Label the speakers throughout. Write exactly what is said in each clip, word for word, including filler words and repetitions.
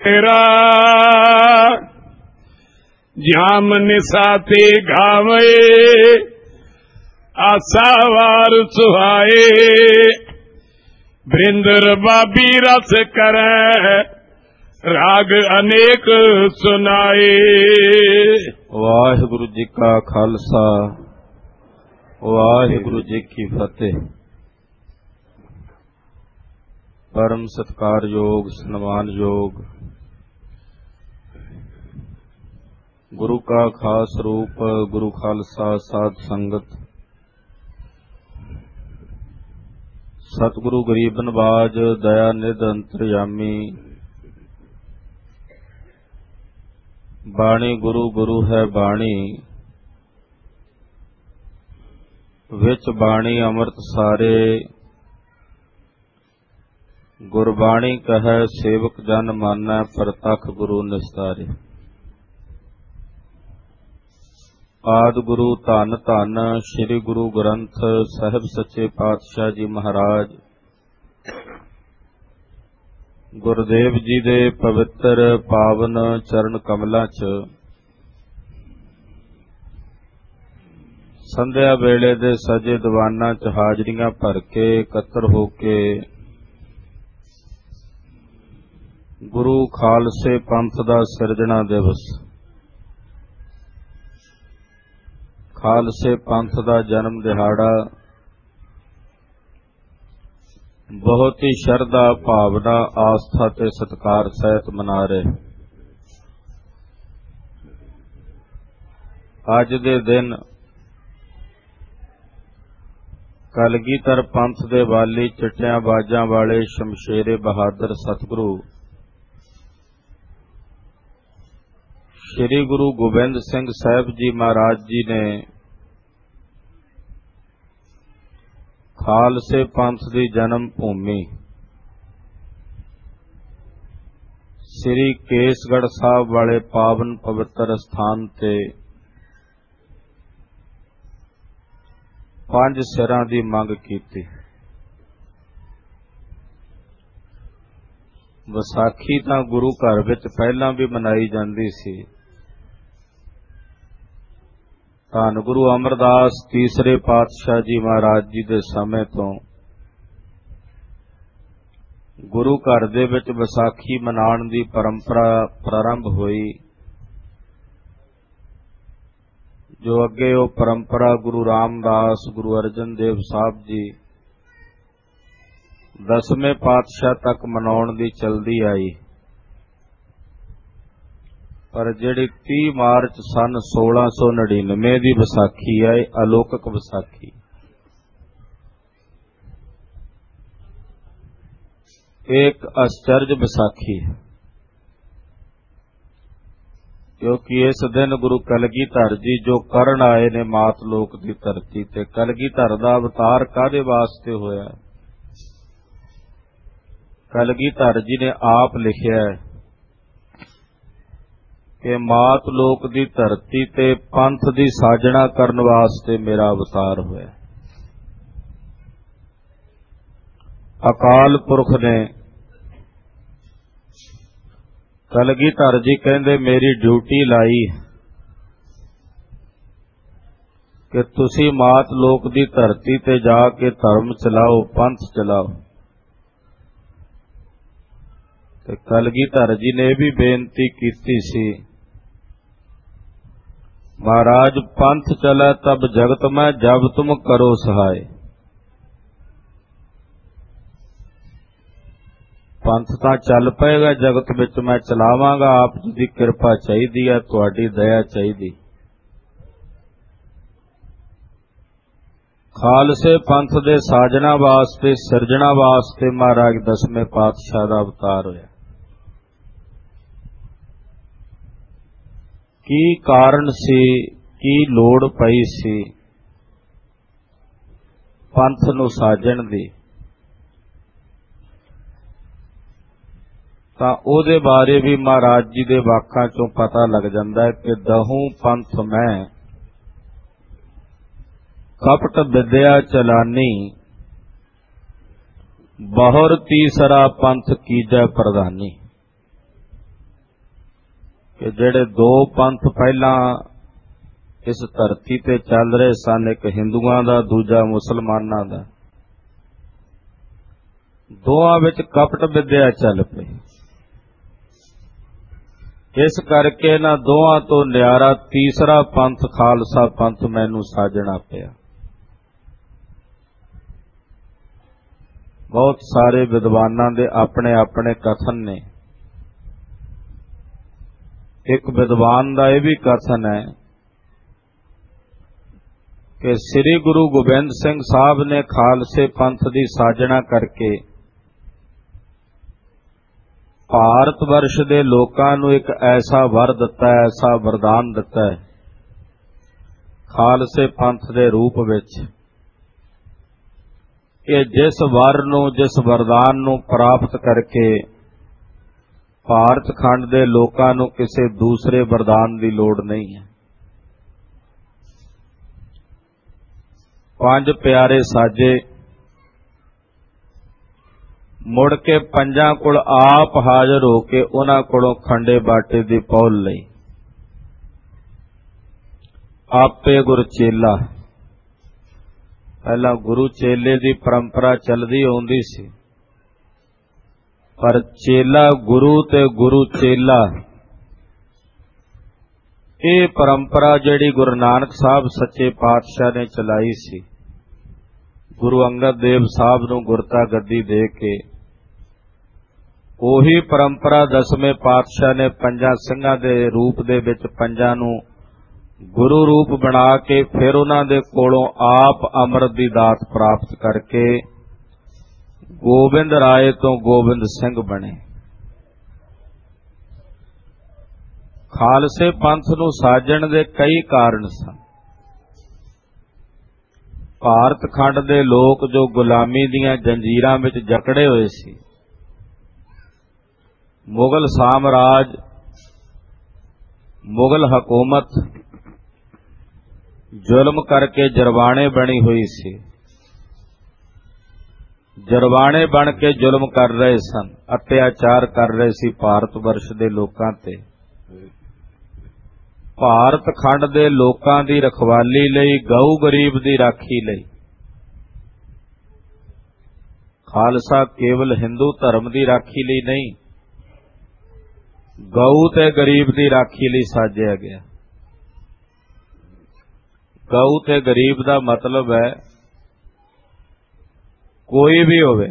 Speaker 1: तेरा जाम निसाते घावे आसावार सुहाए भृंदर बाबी रस करे राग अनेक सुनाए।
Speaker 2: वाहिगुरु जी का खालसा वाहिगुरु जी की फतेह। परम सत्कार योग सन्मान योग गुरु का खास रूप गुरु खालसा साध संगत सतगुरु गरीब नवाज दया निध अंतरयामी बाणी गुरु गुरु है बाणी विच बाणी अमृत सारे गुरबाणी कहे सेवक जन मानै परतख गुरु निस्तारे। आदि गुरु धन धन श्री गुरु ग्रंथ साहिब सच्चे पातशाह जी महाराज गुरुदेव जी दे पवित्र पावन चरण कमलों च संध्या वेले दे सजे दीवाना च हाजरियां भर के इकत्र हो के गुरु खालसे पंथ दा सिरजना दिवस खालसे पंथ दा जन्म दिहाड़ा बहुत ही शरधा भावना आस्था ते सत्कार सहित मना रहे। अज दे दिन कलगीधर पंथ दे वाली चिट्टियां बाजां वाले शमशेरे बहादुर सतगुरु श्री गुरु गोबिंद सिंह साहिब जी महाराज जी ने खालसे पंथ की जन्म भूमि श्री केसगढ़ साहब वाले पावन पवित्र स्थान ते पंज सिरां दी मंग कीती। विसाखी तां गुरु घर विच पहलां भी मनाई जांदी सी। धन गुरु अमरदास तीसरे पातशाह जी महाराज जी दे समय तो गुरु घर दे विच विसाखी मनाउण दी परंपरा प्रारंभ हुई, जो अगे वो परंपरा गुरु रामदास गुरु अर्जन देव साहब जी दसवें पातशाह तक मनाउण दी चलदी आई। पर जिहड़ी तीह मार्च सन सोलह सौ नड़िनवे की विसाखी है, अलौकिक विसाखी एक आश्चर्य विसाखी है, क्योंकि इस दिन गुरु कलगीधर जी जो करन आए ने मात लोक की धरती ते कलगीधर दा अवतार कादे वास्ते होया। कलगीधर जी ने आप लिखिया है कि मात लोक दी धरती ते पंथ दी साजना करन वास्ते मेरा अवतार होया। अकाल पुरख ने कलगीधर जी कहंदे मेरी ड्यूटी लाई कि तुसी मात लोक दी धरती ते जाके धर्म चलाओ पंथ चलाओ। ते कलगीधर जी ने भी बेनती कीती सी, महाराज पंथ चले तब जगत में जब तुम करो सहाय। पंथ तां चल पएगा जगत विच मैं चलावांगा, आप जी दी कृपा चाहीदी है, तुहाडी दया चाहीदी। खालसे पंथ दे साजना वास्ते सिरजना वास्ते महाराज दसवें पातशाह दा अवतार होया। की कारण सी, की लोड़ पई सी पंथ नूं साजण दी, तां उहदे बारे भी महाराज जी दे वाकां चों पता लग जांदा है कि दहूं पंथ मैं कपट विद्या चलानी बहुर तीसरा पंथ कीजै प्रधानी। ਕਿ ਜਿਹੜੇ ਦੋ ਪੰਥ ਪਹਿਲਾਂ ਇਸ ਧਰਤੀ ਤੇ ਚੱਲ ਰਹੇ ਸਨ, ਇੱਕ ਹਿੰਦੂਆਂ ਦਾ, ਦੂਜਾ ਮੁਸਲਮਾਨਾਂ ਦਾ, ਦੋਹਾਂ ਵਿੱਚ ਕਪਟ ਵਿਦਿਆ ਚੱਲ ਪਈ। ਇਸ ਕਰਕੇ ਇਹਨਾਂ ਦੋਹਾਂ ਤੋਂ ਨਿਆਰਾ ਤੀਸਰਾ ਪੰਥ ਖਾਲਸਾ ਪੰਥ ਮੈਨੂੰ ਸਾਜਣਾ ਪਿਆ। ਬਹੁਤ ਸਾਰੇ ਵਿਦਵਾਨਾਂ ਦੇ ਆਪਣੇ ਆਪਣੇ ਕਥਨ ਨੇ। ਇੱਕ ਵਿਦਵਾਨ ਦਾ ਇਹ ਵੀ ਕਥਨ ਹੈ ਕਿ ਸ੍ਰੀ ਗੁਰੂ ਗੋਬਿੰਦ ਸਿੰਘ ਸਾਹਿਬ ਨੇ ਖਾਲਸੇ ਪੰਥ ਦੀ ਸਾਜਣਾ ਕਰਕੇ ਭਾਰਤ ਵਰਸ਼ ਦੇ ਲੋਕਾਂ ਨੂੰ ਇੱਕ ਐਸਾ ਵਰ ਦਿੱਤਾ ਹੈ, ਐਸਾ ਵਰਦਾਨ ਦਿੱਤਾ ਹੈ ਖਾਲਸੇ ਪੰਥ ਦੇ ਰੂਪ ਵਿੱਚ ਕਿ ਜਿਸ ਵਰ ਨੂੰ, ਜਿਸ ਵਰਦਾਨ ਨੂੰ ਪ੍ਰਾਪਤ ਕਰਕੇ ਭਾਰਤ ਖੰਡ ਦੇ ਲੋਕਾਂ ਨੂੰ ਕਿਸੇ ਦੂਸਰੇ ਵਰਦਾਨ ਦੀ ਲੋੜ ਨਹੀਂ ਹੈ। ਪੰਜ ਪਿਆਰੇ ਸਾਜੇ, ਮੁੜ ਕੇ ਪੰਜਾਂ ਕੋਲ ਆਪ ਹਾਜ਼ਰ ਹੋ ਕੇ ਉਹਨਾਂ ਕੋਲੋਂ ਖੰਡੇ ਬਾਟੇ ਦੀ ਪਹੁਲ ਲਈ। ਆਪੇ ਗੁਰ ਚੇਲਾ, ਪਹਿਲਾਂ ਗੁਰੂ ਚੇਲੇ ਦੀ ਪਰੰਪਰਾ ਚੱਲਦੀ ਆਉਂਦੀ ਸੀ, ਪਰ ਚੇਲਾ ਗੁਰੂ ਤੇ ਗੁਰੂ ਚੇਲਾ ਇਹ ਪਰੰਪਰਾ ਜਿਹੜੀ ਗੁਰੂ ਨਾਨਕ ਸਾਹਿਬ ਸੱਚੇ ਪਾਤਸ਼ਾਹ ਨੇ ਚਲਾਈ ਸੀ, ਗੁਰੂ ਅੰਗਦ ਦੇਵ ਸਾਹਿਬ ਨੂੰ ਗੁਰਤਾ ਗੱਦੀ ਦੇ ਕੇ, ਉਹੀ ਪਰੰਪਰਾ ਦਸਵੇਂ ਪਾਤਸ਼ਾਹ ਨੇ ਪੰਜਾਂ ਸਿੰਘਾਂ ਦੇ ਰੂਪ ਦੇ ਵਿੱਚ ਪੰਜਾਂ ਨੂੰ ਗੁਰੂ ਰੂਪ ਬਣਾ ਕੇ ਫਿਰ ਉਹਨਾਂ ਦੇ ਕੋਲੋਂ ਆਪ ਅੰਮ੍ਰਿਤ ਦੀ ਦਾਤ ਪ੍ਰਾਪਤ ਕਰਕੇ ਗੋਬਿੰਦ ਰਾਏ ਤੋਂ ਗੋਬਿੰਦ ਸਿੰਘ ਬਣੇ। ਖਾਲਸੇ ਪੰਥ ਨੂੰ ਸਾਜਣ ਦੇ ਕਈ ਕਾਰਨ ਸਨ। ਭਾਰਤ ਖੰਡ ਦੇ ਲੋਕ ਜੋ ਗੁਲਾਮੀ ਦੀਆਂ ਜੰਜੀਰਾਂ ਵਿੱਚ ਜਕੜੇ ਹੋਏ ਸੀ, ਮੁਗਲ ਸਾਮਰਾਜ, ਮੁਗਲ ਹਕੂਮਤ ਜ਼ੁਲਮ ਕਰਕੇ ਜਰਵਾਣੇ ਬਣੀ ਹੋਈ ਸੀ, ਜਰਵਾਣੇ ਬਣ ਕੇ ਜ਼ੁਲਮ ਕਰ ਰਹੇ ਸਨ, ਅਤਿਆਚਾਰ ਕਰ ਰਹੇ ਸੀ ਭਾਰਤ ਵਰਸ਼ ਦੇ ਲੋਕਾਂ ਤੇ। ਭਾਰਤ ਖੰਡ ਦੇ ਲੋਕਾਂ ਦੀ ਰਖਵਾਲੀ ਲਈ, ਗਊ ਗਰੀਬ ਦੀ ਰਾਖੀ ਲਈ ਖਾਲਸਾ ਕੇਵਲ ਹਿੰਦੂ ਧਰਮ ਦੀ ਰਾਖੀ ਲਈ ਨਹੀਂ, ਗਊ ਤੇ ਗਰੀਬ ਦੀ ਰਾਖੀ ਲਈ ਸਾਜਿਆ ਗਿਆ। ਗਊ ਤੇ ਗਰੀਬ ਦਾ ਮਤਲਬ ਹੈ ਕੋਈ ਵੀ ਹੋਵੇ,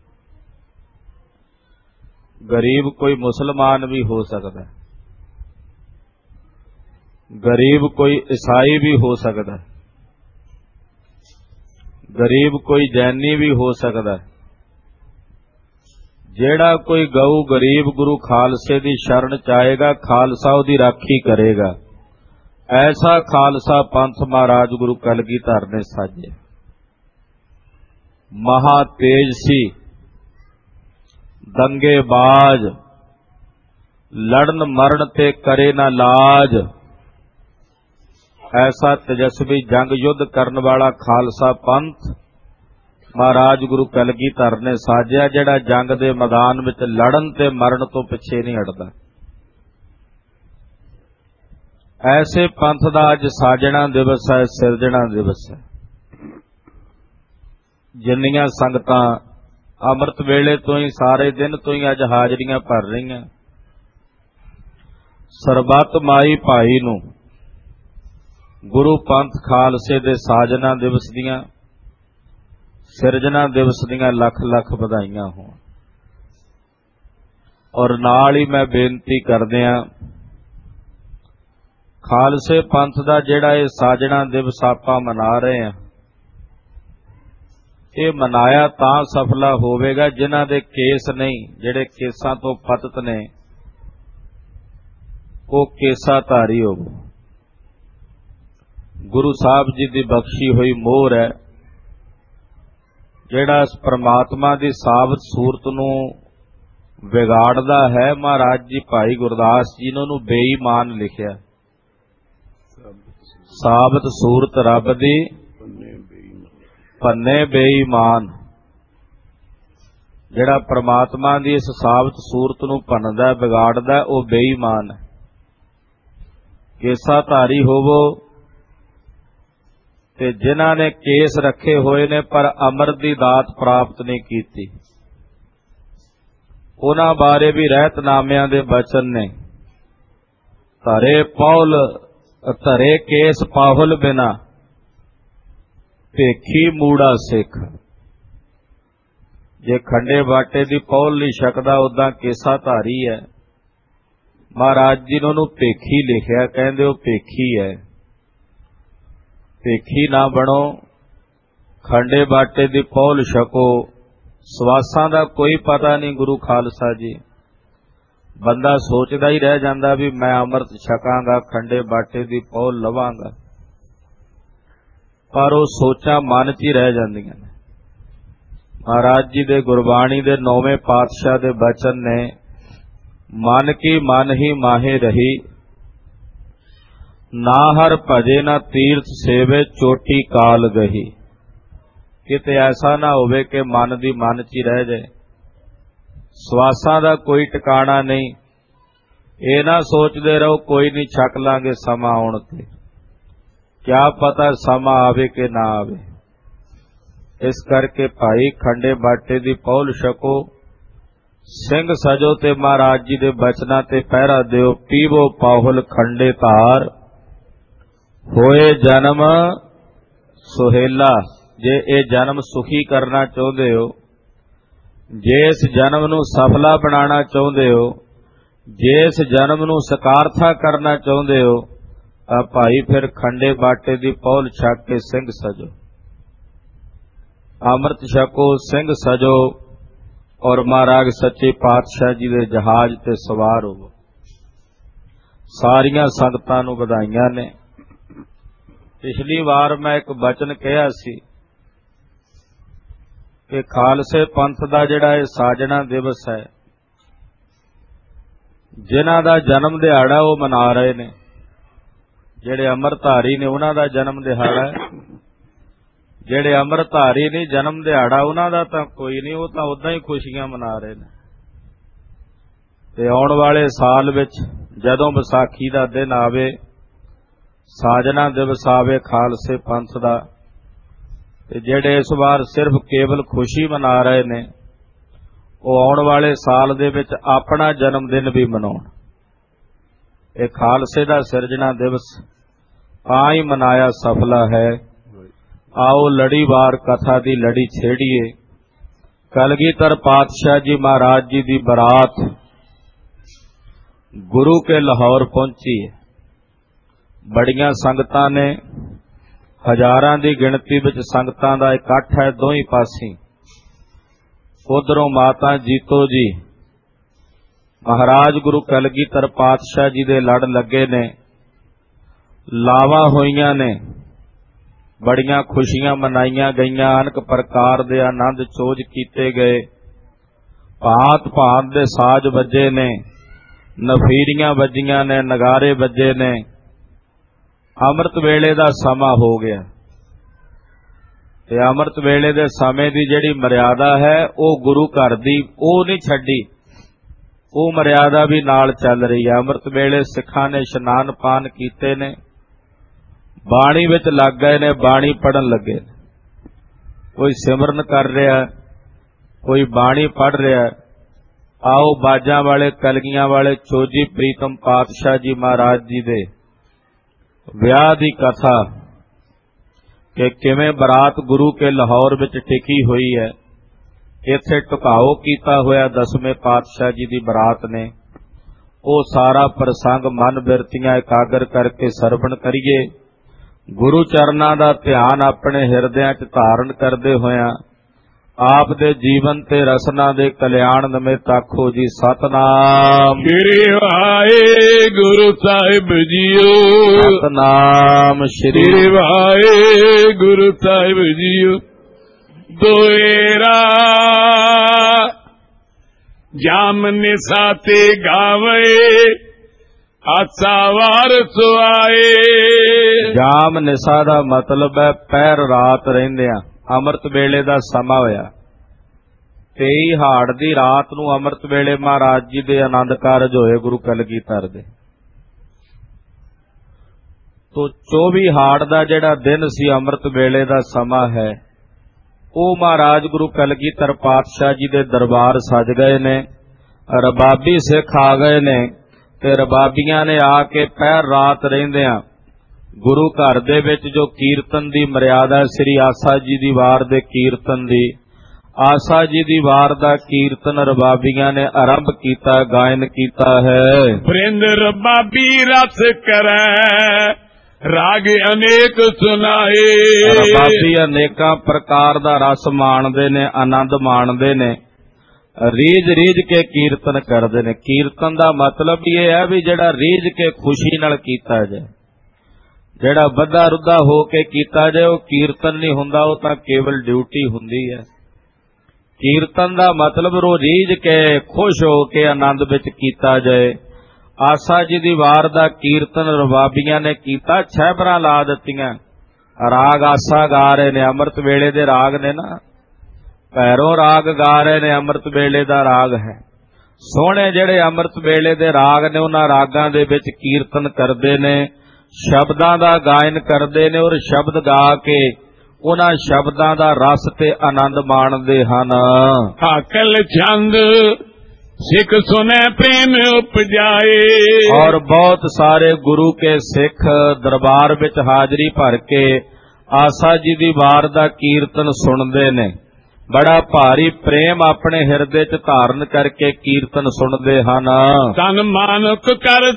Speaker 2: ਗਰੀਬ ਕੋਈ ਮੁਸਲਮਾਨ ਵੀ ਹੋ ਸਕਦਾ, ਗਰੀਬ ਕੋਈ ਈਸਾਈ ਵੀ ਹੋ ਸਕਦਾ, ਗਰੀਬ ਕੋਈ ਜੈਨੀ ਵੀ ਹੋ ਸਕਦਾ। ਜਿਹੜਾ ਕੋਈ ਗਊ ਗਰੀਬ ਗੁਰੂ ਖਾਲਸੇ ਦੀ ਸ਼ਰਨ ਚਾਹੇਗਾ, ਖਾਲਸਾ ਉਹਦੀ ਰਾਖੀ ਕਰੇਗਾ। ਐਸਾ ਖਾਲਸਾ ਪੰਥ ਮਹਾਰਾਜ ਗੁਰੂ ਕਲਗੀਧਰ ਨੇ ਸਾਜਿਆ। ਮਹਾ ਤੇਜ ਸੀ, ਦੰਗੇਬਾਜ਼, ਲੜਨ ਮਰਨ ਤੇ ਕਰੇ ਨਾ ਲਾਜ। ਐਸਾ ਤੇਜਸਵੀ ਜੰਗ ਯੁੱਧ ਕਰਨ ਵਾਲਾ ਖਾਲਸਾ ਪੰਥ ਮਹਾਰਾਜ ਗੁਰੂ ਕਲਗੀਧਰ ਨੇ ਸਾਜਿਆ, ਜਿਹੜਾ ਜੰਗ ਦੇ ਮੈਦਾਨ ਵਿੱਚ ਲੜਨ ਤੇ ਮਰਨ ਤੋਂ ਪਿੱਛੇ ਨਹੀਂ ਹਟਦਾ। ਐਸੇ ਪੰਥ ਦਾ ਅੱਜ ਸਾਜਣਾ ਦਿਵਸ ਹੈ, ਸਿਰਜਣਾ ਦਿਵਸ ਹੈ। ਜਿੰਨੀਆਂ ਸੰਗਤਾਂ ਅੰਮ੍ਰਿਤ ਵੇਲੇ ਤੋਂ ਹੀ, ਸਾਰੇ ਦਿਨ ਤੋਂ ਹੀ ਅੱਜ ਹਾਜ਼ਰੀਆਂ ਭਰ ਰਹੀਆਂ, ਸਰਬੱਤ ਮਾਈ ਭਾਈ ਨੂੰ ਗੁਰੂ ਪੰਥ ਖਾਲਸੇ ਦੇ ਸਾਜਣਾ ਦਿਵਸ ਦੀਆਂ, ਸਿਰਜਣਾ ਦਿਵਸ ਦੀਆਂ ਲੱਖ ਲੱਖ ਵਧਾਈਆਂ ਹੋਣ। ਔਰ ਨਾਲ ਹੀ ਮੈਂ ਬੇਨਤੀ ਕਰਦਿਆਂ, ਖਾਲਸੇ ਪੰਥ ਦਾ ਜਿਹੜਾ ਇਹ ਸਾਜਣਾ ਦਿਵਸ ਆਪਾਂ ਮਨਾ ਰਹੇ ਹਾਂ, ਇਹ ਮਨਾਇਆ ਤਾਂ ਸਫਲਾ ਹੋਵੇਗਾ ਜਿਨ੍ਹਾਂ ਦੇ ਕੇਸ ਨਹੀਂ, ਜਿਹੜੇ ਕੇਸਾਂ ਤੋਂ ਪਤਿਤ ਨੇ, ਉਹ ਕੇਸਾਧਾਰੀ ਹੋਵੋ। ਗੁਰੂ ਸਾਹਿਬ ਜੀ ਦੀ ਬਖਸ਼ੀ ਹੋਈ ਮੋਹਰ ਹੈ, ਜਿਹੜਾ ਇਸ ਪ੍ਰਮਾਤਮਾ ਦੀ ਸਾਬਤ ਸੂਰਤ ਨੂੰ ਵਿਗਾੜਦਾ ਹੈ। ਮਹਾਰਾਜ ਜੀ ਭਾਈ ਗੁਰਦਾਸ ਜੀ ਨੇ ਉਹਨੂੰ ਬੇਈਮਾਨ ਲਿਖਿਆ। ਸਾਬਤ ਸੂਰਤ ਰੱਬ ਦੀ ਪੰਨੇ ਬੇਈਮਾਨ। ਜਿਹੜਾ ਪ੍ਰਮਾਤਮਾ ਦੀ ਇਸ ਸਾਬਤ ਸੂਰਤ ਨੂੰ ਭੰਨਦਾ, ਵਿਗਾੜਦਾ, ਉਹ ਬੇਈਮਾਨ ਹੈ। ਕੇਸਾ ਧਾਰੀ ਹੋਵੋ ਤੇ ਜਿਨ੍ਹਾਂ ਨੇ ਕੇਸ ਰੱਖੇ ਹੋਏ ਨੇ ਪਰ ਅੰਮ੍ਰਿਤ ਦੀ ਦਾਤ ਪ੍ਰਾਪਤ ਨਹੀਂ ਕੀਤੀ, ਉਹਨਾਂ ਬਾਰੇ ਵੀ ਰਹਿਤਨਾਮਿਆਂ ਦੇ ਬਚਨ ਨੇ। ਧਰੇ ਪੌਲ ਧਰੇ ਕੇਸ ਪਾਹੁਲ ਬਿਨਾ, ਭੇਖੀ ਮੂੜਾ ਸਿੱਖ। ਜੇ ਖੰਡੇ ਬਾਟੇ ਦੀ ਪੌਲ ਨਹੀਂ ਛਕਦਾ, ਉਦਾਂ ਕੇਸਾ ਧਾਰੀ ਹੈ। ਮਹਾਰਾਜ ਜੀ ਨੇ ਉਹਨੂੰ ਭੇਖੀ ਲਿਖਿਆ, ਕਹਿੰਦੇ ਉਹ ਭੇਖੀ ਹੈ। ਭੇਖੀ ਨਾ ਬਣੋ, ਖੰਡੇ ਬਾਟੇ ਦੀ ਪੌਲ ਛਕੋ। ਸਵਾਸਾਂ ਦਾ ਕੋਈ ਪਤਾ ਨਹੀਂ ਗੁਰੂ ਖਾਲਸਾ ਜੀ। ਬੰਦਾ ਸੋਚਦਾ ਹੀ ਰਹਿ ਜਾਂਦਾ ਵੀ ਮੈਂ ਅੰਮ੍ਰਿਤ ਛਕਾਂਗਾ, ਖੰਡੇ ਬਾਟੇ ਦੀ ਪੌਲ ਲਵਾਂਗਾ, ਪਰ ਉਹ ਸੋਚਾਂ ਮਨ 'ਚ ਹੀ ਰਹਿ ਜਾਂਦੀਆਂ ਨੇ। ਮਹਾਰਾਜ ਜੀ ਦੇ ਗੁਰਬਾਣੀ ਦੇ ਨੌਵੇਂ ਪਾਤਸ਼ਾਹ ਦੇ ਬਚਨ ਨੇ, ਮਨ ਕੀ ਮਨ ਹੀ ਮਾਹੇ ਰਹੀ, ਨਾ ਹਰ ਭਜੇ ਨਾ ਤੀਰਥ ਸੇਵੇ, ਚੋਟੀ ਕਾਲ ਗਹੀ। ਕਿਤੇ ਐਸਾ ਨਾ ਹੋਵੇ ਕਿ ਮਨ ਦੀ ਮਨ 'ਚ ਹੀ ਰਹਿ ਜਾਏ, ਸਵਾਸਾਂ ਦਾ ਕੋਈ ਟਿਕਾਣਾ ਨਹੀਂ। ਇਹ ਨਾ ਸੋਚਦੇ ਰਹੋ ਕੋਈ ਨਹੀਂ ਛਕ ਲਾਂਗੇ ਸਮਾਂ ਆਉਣ ਤੇ, ਕਿਆ ਪਤਾ ਸਮਾਂ ਆਵੇ ਕਿ ਨਾ ਆਵੇ। ਇਸ ਕਰਕੇ ਭਾਈ ਖੰਡੇ ਬਾਟੇ ਦੀ ਪੌਲ ਛਕੋ, ਸਿੰਘ ਸਜੋ ਤੇ ਮਹਾਰਾਜ ਜੀ ਦੇ ਬਚਨਾਂ ਤੇ ਪਹਿਰਾ ਦਿਓ। ਪੀਵੋ ਪਾਹੁਲ ਖੰਡੇ ਧਾਰ, ਹੋਏ ਜਨਮ ਸੁਹੇਲਾ। ਜੇ ਇਹ ਜਨਮ ਸੁਖੀ ਕਰਨਾ ਚਾਹੁੰਦੇ ਹੋ, ਜੇ ਇਸ ਜਨਮ ਨੂੰ ਸਫਲਾ ਬਣਾਉਣਾ ਚਾਹੁੰਦੇ ਹੋ, ਜੇ ਇਸ ਜਨਮ ਨੂੰ ਸਕਾਰਥਾ ਕਰਨਾ ਚਾਹੁੰਦੇ ਹੋ, ਤਾਂ ਭਾਈ ਫਿਰ ਖੰਡੇ ਬਾਟੇ ਦੀ ਪੌਲ ਛਕ ਕੇ ਸਿੰਘ ਸਜੋ, ਅੰਮ੍ਰਿਤ ਛਕੋ, ਸਿੰਘ ਸਜੋ, ਔਰ ਮਹਾਰਾਜ ਸੱਚੇ ਪਾਤਸ਼ਾਹ ਜੀ ਦੇ ਜਹਾਜ਼ ਤੇ ਸਵਾਰ ਹੋਵੋ। ਸਾਰੀਆਂ ਸੰਗਤਾਂ ਨੂੰ ਵਧਾਈਆਂ ਨੇ। ਪਿਛਲੀ ਵਾਰ ਮੈਂ ਇੱਕ ਬਚਨ ਕਿਹਾ ਸੀ ਕਿ ਖਾਲਸੇ ਪੰਥ ਦਾ ਜਿਹੜਾ ਇਹ ਸਾਜਣਾ ਦਿਵਸ ਹੈ, ਜਿਨ੍ਹਾਂ ਦਾ ਜਨਮ ਦਿਹਾੜਾ ਉਹ ਮਨਾ ਰਹੇ ਨੇ, ਜਿਹੜੇ ਅੰਮ੍ਰਿਤਧਾਰੀ ਨੇ ਉਹਨਾਂ ਦਾ ਜਨਮ ਦਿਹਾੜਾ ਹੈ। ਜਿਹੜੇ ਅੰਮ੍ਰਿਤਧਾਰੀ ਨਹੀਂ, ਜਨਮ ਦਿਹਾੜਾ ਉਹਨਾਂ ਦਾ ਤਾਂ ਕੋਈ ਨਹੀਂ, ਉਹ ਤਾਂ ਉਦਾਂ ਹੀ ਖੁਸ਼ੀਆਂ ਮਨਾ ਰਹੇ ਨੇ। ਤੇ ਆਉਣ ਵਾਲੇ ਸਾਲ ਵਿੱਚ ਜਦੋਂ ਵਿਸਾਖੀ ਦਾ ਦਿਨ ਆਵੇ, ਸਾਜਣਾ ਦਿਵਸ ਆਵੇ ਖਾਲਸੇ ਪੰਥ ਦਾ, ਤੇ ਜਿਹੜੇ ਇਸ ਵਾਰ ਸਿਰਫ ਕੇਵਲ ਖੁਸ਼ੀ ਮਨਾ ਰਹੇ ਨੇ, ਉਹ ਆਉਣ ਵਾਲੇ ਸਾਲ ਦੇ ਵਿੱਚ ਆਪਣਾ ਜਨਮ ਦਿਨ ਵੀ ਮਨਾਉਣ। ਇਹ ਖਾਲਸੇ ਦਾ ਸਿਰਜਣਾ ਦਿਵਸ ਤਾਂ ਹੀ ਮਨਾਇਆ ਸਫਲਾ ਹੈ। ਆਓ ਲੜੀਵਾਰ ਕਥਾ ਦੀ ਲੜੀ ਛੇੜੀਏ। ਕਲਗੀਧਰ ਪਾਤਸ਼ਾਹ ਜੀ ਮਹਾਰਾਜ ਜੀ ਦੀ ਬਰਾਤ ਗੁਰੂ ਕੇ ਲਾਹੌਰ ਪਹੁੰਚੀ ਹੈ। ਬੜੀਆਂ ਸੰਗਤਾਂ ਨੇ, ਹਜ਼ਾਰਾਂ ਦੀ ਗਿਣਤੀ ਵਿੱਚ ਸੰਗਤਾਂ ਦਾ ਇਕੱਠ ਹੈ ਦੋਹੀਂ ਪਾਸੀਂ। ਉਧਰੋਂ ਮਾਤਾ ਜੀਤੋ ਜੀ, ਮਹਾਰਾਜ ਗੁਰੂ ਕਲਗੀਧਰ ਪਾਤਸ਼ਾਹ ਜੀ ਦੇ ਲੜ ਲੱਗੇ ਨੇ, ਲਾਵਾਂ ਹੋਈਆਂ ਨੇ, ਬੜੀਆਂ ਖੁਸ਼ੀਆਂ ਮਨਾਈਆਂ ਗਈਆਂ, ਅਨੇਕ ਪ੍ਰਕਾਰ ਦੇ ਆਨੰਦ ਚੋਜ ਕੀਤੇ ਗਏ, ਭਾਂਤ ਭਾਂਤ ਦੇ ਸਾਜ਼ ਵੱਜੇ ਨੇ, ਨਫੀਰੀਆਂ ਵੱਜੀਆਂ ਨੇ, ਨਗਾਰੇ ਵੱਜੇ ਨੇ। ਅੰਮ੍ਰਿਤ ਵੇਲੇ ਦਾ ਸਮਾਂ ਹੋ ਗਿਆ ਤੇ ਅੰਮ੍ਰਿਤ ਵੇਲੇ ਦੇ ਸਮੇਂ ਦੀ ਜਿਹੜੀ ਮਰਿਆਦਾ ਹੈ, ਉਹ ਗੁਰੂ ਘਰ ਦੀ ਉਹ ਨਹੀਂ ਛੱਡੀ, ਉਹ ਮਰਿਆਦਾ ਵੀ ਨਾਲ ਚੱਲ ਰਹੀ ਹੈ। ਅੰਮ੍ਰਿਤ ਵੇਲੇ ਸਿੱਖਾਂ ਨੇ ਇਸ਼ਨਾਨ ਪਾਨ ਕੀਤੇ ਨੇ, ਬਾਣੀ ਵਿੱਚ ਲੱਗ ਗਏ ਨੇ, ਬਾਣੀ ਪੜ੍ਹਨ ਲੱਗੇ। ਕੋਈ ਸਿਮਰਨ ਕਰ ਰਿਹਾ, ਕੋਈ ਬਾਣੀ ਪੜ੍ਹ ਰਿਹਾ। ਆਓ ਬਾਜਾਂ ਵਾਲੇ, ਕਲਗੀਆਂ ਵਾਲੇ ਚੋਜੀ ਪ੍ਰੀਤਮ ਪਾਤਸ਼ਾਹ ਜੀ ਮਹਾਰਾਜ ਜੀ ਦੇ ਵਿਆਹ ਦੀ ਕਥਾ, ਕਿ ਕਿਵੇਂ ਬਰਾਤ ਗੁਰੂ ਕੇ ਲਾਹੌਰ ਵਿੱਚ ਟਿਕੀ ਹੋਈ ਹੈ। ਇੱਥੇ ਟਿਕਾਓ ਕੀਤਾ ਹੋਇਆ ਦਸਵੇਂ ਪਾਤਸ਼ਾਹ ਜੀ ਦੀ ਬਰਾਤ ਨੇ। ਉਹ ਸਾਰਾ ਪ੍ਰਸੰਗ ਮਨ ਬਿਰਤੀਆਂ ਇਕਾਗਰ ਕਰਕੇ ਸਰਵਣ ਕਰੀਏ। ਗੁਰੂ ਚਰਨਾਂ ਦਾ ਧਿਆਨ ਆਪਣੇ ਹਿਰਦਿਆਂ 'ਚ ਧਾਰਨ ਕਰਦੇ ਹੋਇਆਂ ਆਪ ਦੇ ਜੀਵਨ ਤੇ ਰਸਨਾ ਦੇ ਕਲਿਆਣ ਨਿਮਿਤ ਆਖੋ ਜੀ ਸਤਨਾਮ
Speaker 1: ਸ੍ਰੀ ਵਾਹਿਗੁਰੂ ਸਾਹਿਬ ਜੀਓ।
Speaker 2: ਸਤਨਾਮ
Speaker 1: ਸ੍ਰੀ ਵਾਹਿਗੁਰੂ ਸਾਹਿਬ ਜੀਓ। ਦੋਏਰਾ ਜਾਮ ਨਿਸਾ ਤੇ ਗਾਵੇ, ਆਸਾ ਵਾਰ ਸੁਆਏ।
Speaker 2: ਜਾਮ ਨਿਸਾ ਦਾ ਮਤਲਬ ਹੈ ਪਹਿਰ ਰਾਤ ਰਹਿੰਦਿਆਂ। ਅੰਮ੍ਰਿਤ ਵੇਲੇ ਦਾ ਸਮਾਂ ਹੋਇਆ। ਤੇਈ ਹਾੜ ਦੀ ਰਾਤ ਨੂੰ ਅੰਮ੍ਰਿਤ ਵੇਲੇ ਮਹਾਰਾਜ ਜੀ ਦੇ ਆਨੰਦ ਕਾਰਜ ਹੋਏ ਗੁਰੂ ਕਲਗੀਧਰ ਦੇ। ਤੋ ਚੌਵੀ ਹਾੜ ਦਾ ਜਿਹੜਾ ਦਿਨ ਸੀ, ਅੰਮ੍ਰਿਤ ਵੇਲੇ ਦਾ ਸਮਾਂ ਹੈ, ਉਹ ਮਹਾਰਾਜ ਗੁਰੂ ਕਲਗੀਧਰ ਪਾਤਸ਼ਾਹ ਜੀ ਦੇ ਦਰਬਾਰ ਸਜ ਗਏ ਨੇ। ਰਬਾਬੀ ਸਿੱਖ ਆ ਗਏ ਨੇ ਤੇ ਰਬਾਬੀਆਂ ਨੇ ਆ ਕੇ ਪਹਿਰ ਰਾਤ ਰਹਿੰਦਿਆਂ ਗੁਰੂ ਘਰ ਦੇ ਵਿੱਚ ਜੋ ਕੀਰਤਨ ਦੀ ਮਰਿਆਦਾ ਸ੍ਰੀ ਆਸਾ ਜੀ ਦੀ ਵਾਰ ਦੇ ਕੀਰਤਨ ਦੀ, ਆਸਾ ਜੀ ਦੀ ਵਾਰ ਦਾ ਕੀਰਤਨ ਰਬਾਬੀਆਂ ਨੇ ਆਰੰਭ ਕੀਤਾ, ਗਾਇਨ ਕੀਤਾ ਹੈ।
Speaker 1: ਪ੍ਰਿੰਦ ਰਬਾਬੀ ਰਸ ਕਰੈ ਰਾਗ ਅਨੇਕ ਸੁਨਾਏ।
Speaker 2: ਰਬਾਬੀ ਅਨੇਕਾਂ ਪ੍ਰਕਾਰ ਦਾ ਰਸ ਮਾਣਦੇ ਨੇ, ਆਨੰਦ ਮਾਣਦੇ ਨੇ, ਰੀਝ ਰੀਝ ਕੇ ਕੀਰਤਨ ਕਰਦੇ ਨੇ। ਕੀਰਤਨ ਦਾ ਮਤਲਬ ਇਹ ਹੈ ਵੀ ਜਿਹੜਾ ਰੀਝ ਕੇ ਖੁਸ਼ੀ ਨਾਲ ਕੀਤਾ ਜਾਏ, ਜਿਹੜਾ ਬੱਧਾ ਰੁੱਧਾ ਹੋ ਕੇ ਕੀਤਾ ਜਾਏ ਉਹ ਕੀਰਤਨ ਨਹੀਂ ਹੁੰਦਾ, ਉਹ ਤਾਂ ਕੇਵਲ ਡਿਊਟੀ ਹੁੰਦੀ ਹੈ। ਕੀਰਤਨ ਦਾ ਮਤਲਬ ਰੋ ਰੀਝ ਕੇ ਖੁਸ਼ ਹੋ ਕੇ ਆਨੰਦ ਵਿੱਚ ਕੀਤਾ ਜਾਏ। ਆਸਾ ਜੀ ਦੀ ਵਾਰ ਦਾ ਕੀਰਤਨ ਰਬਾਬੀਆਂ ਨੇ ਕੀਤਾ, ਛਹਿਬਰਾਂ ਲਾ ਦਿੱਤੀਆਂ, ਰਾਗ ਆਸਾ ਗਾ ਰਹੇ ਨੇ, ਅੰਮ੍ਰਿਤ ਵੇਲੇ ਦੇ ਰਾਗ ਨੇ ਨਾ, ਭੈਰੋਂ ਰਾਗ ਗਾ ਰਹੇ ਨੇ, ਅੰਮ੍ਰਿਤ ਵੇਲੇ ਦਾ ਰਾਗ ਹੈ। ਸੋਹਣੇ ਜਿਹੜੇ ਅੰਮ੍ਰਿਤ ਵੇਲੇ ਦੇ ਰਾਗ ਨੇ ਉਹਨਾਂ ਰਾਗਾਂ ਦੇ ਵਿੱਚ ਕੀਰਤਨ ਕਰਦੇ ਨੇ, ਸ਼ਬਦਾਂ ਦਾ ਗਾਇਨ ਕਰਦੇ ਨੇ, ਔਰ ਸ਼ਬਦ ਗਾ ਕੇ ਉਹਨਾਂ ਸ਼ਬਦਾਂ ਦਾ ਰਸ ਤੇ ਆਨੰਦ ਮਾਣਦੇ ਹਨ।
Speaker 1: ਹਾਕਲ ਛੰਦ ਸਿੱਖ ਸੁਨੇ ਪ੍ਰੇਮ ਉਪਜਾਏ।
Speaker 2: ਔਰ ਬਹੁਤ ਸਾਰੇ ਗੁਰੂ ਕੇ ਸਿੱਖ ਦਰਬਾਰ ਵਿੱਚ ਹਾਜ਼ਰੀ ਭਰ ਕੇ ਆਸਾ ਜੀ ਦੀ ਵਾਰ ਦਾ ਕੀਰਤਨ ਸੁਣਦੇ ਨੇ, ਬੜਾ ਭਾਰੀ ਪ੍ਰੇਮ ਆਪਣੇ ਹਿਰਦੇ 'ਚ ਧਾਰਨ ਕਰਕੇ ਕੀਰਤਨ ਸੁਣਦੇ ਹਨ।
Speaker 1: ਤਨ ਮਾਨੁਕ ਕਰ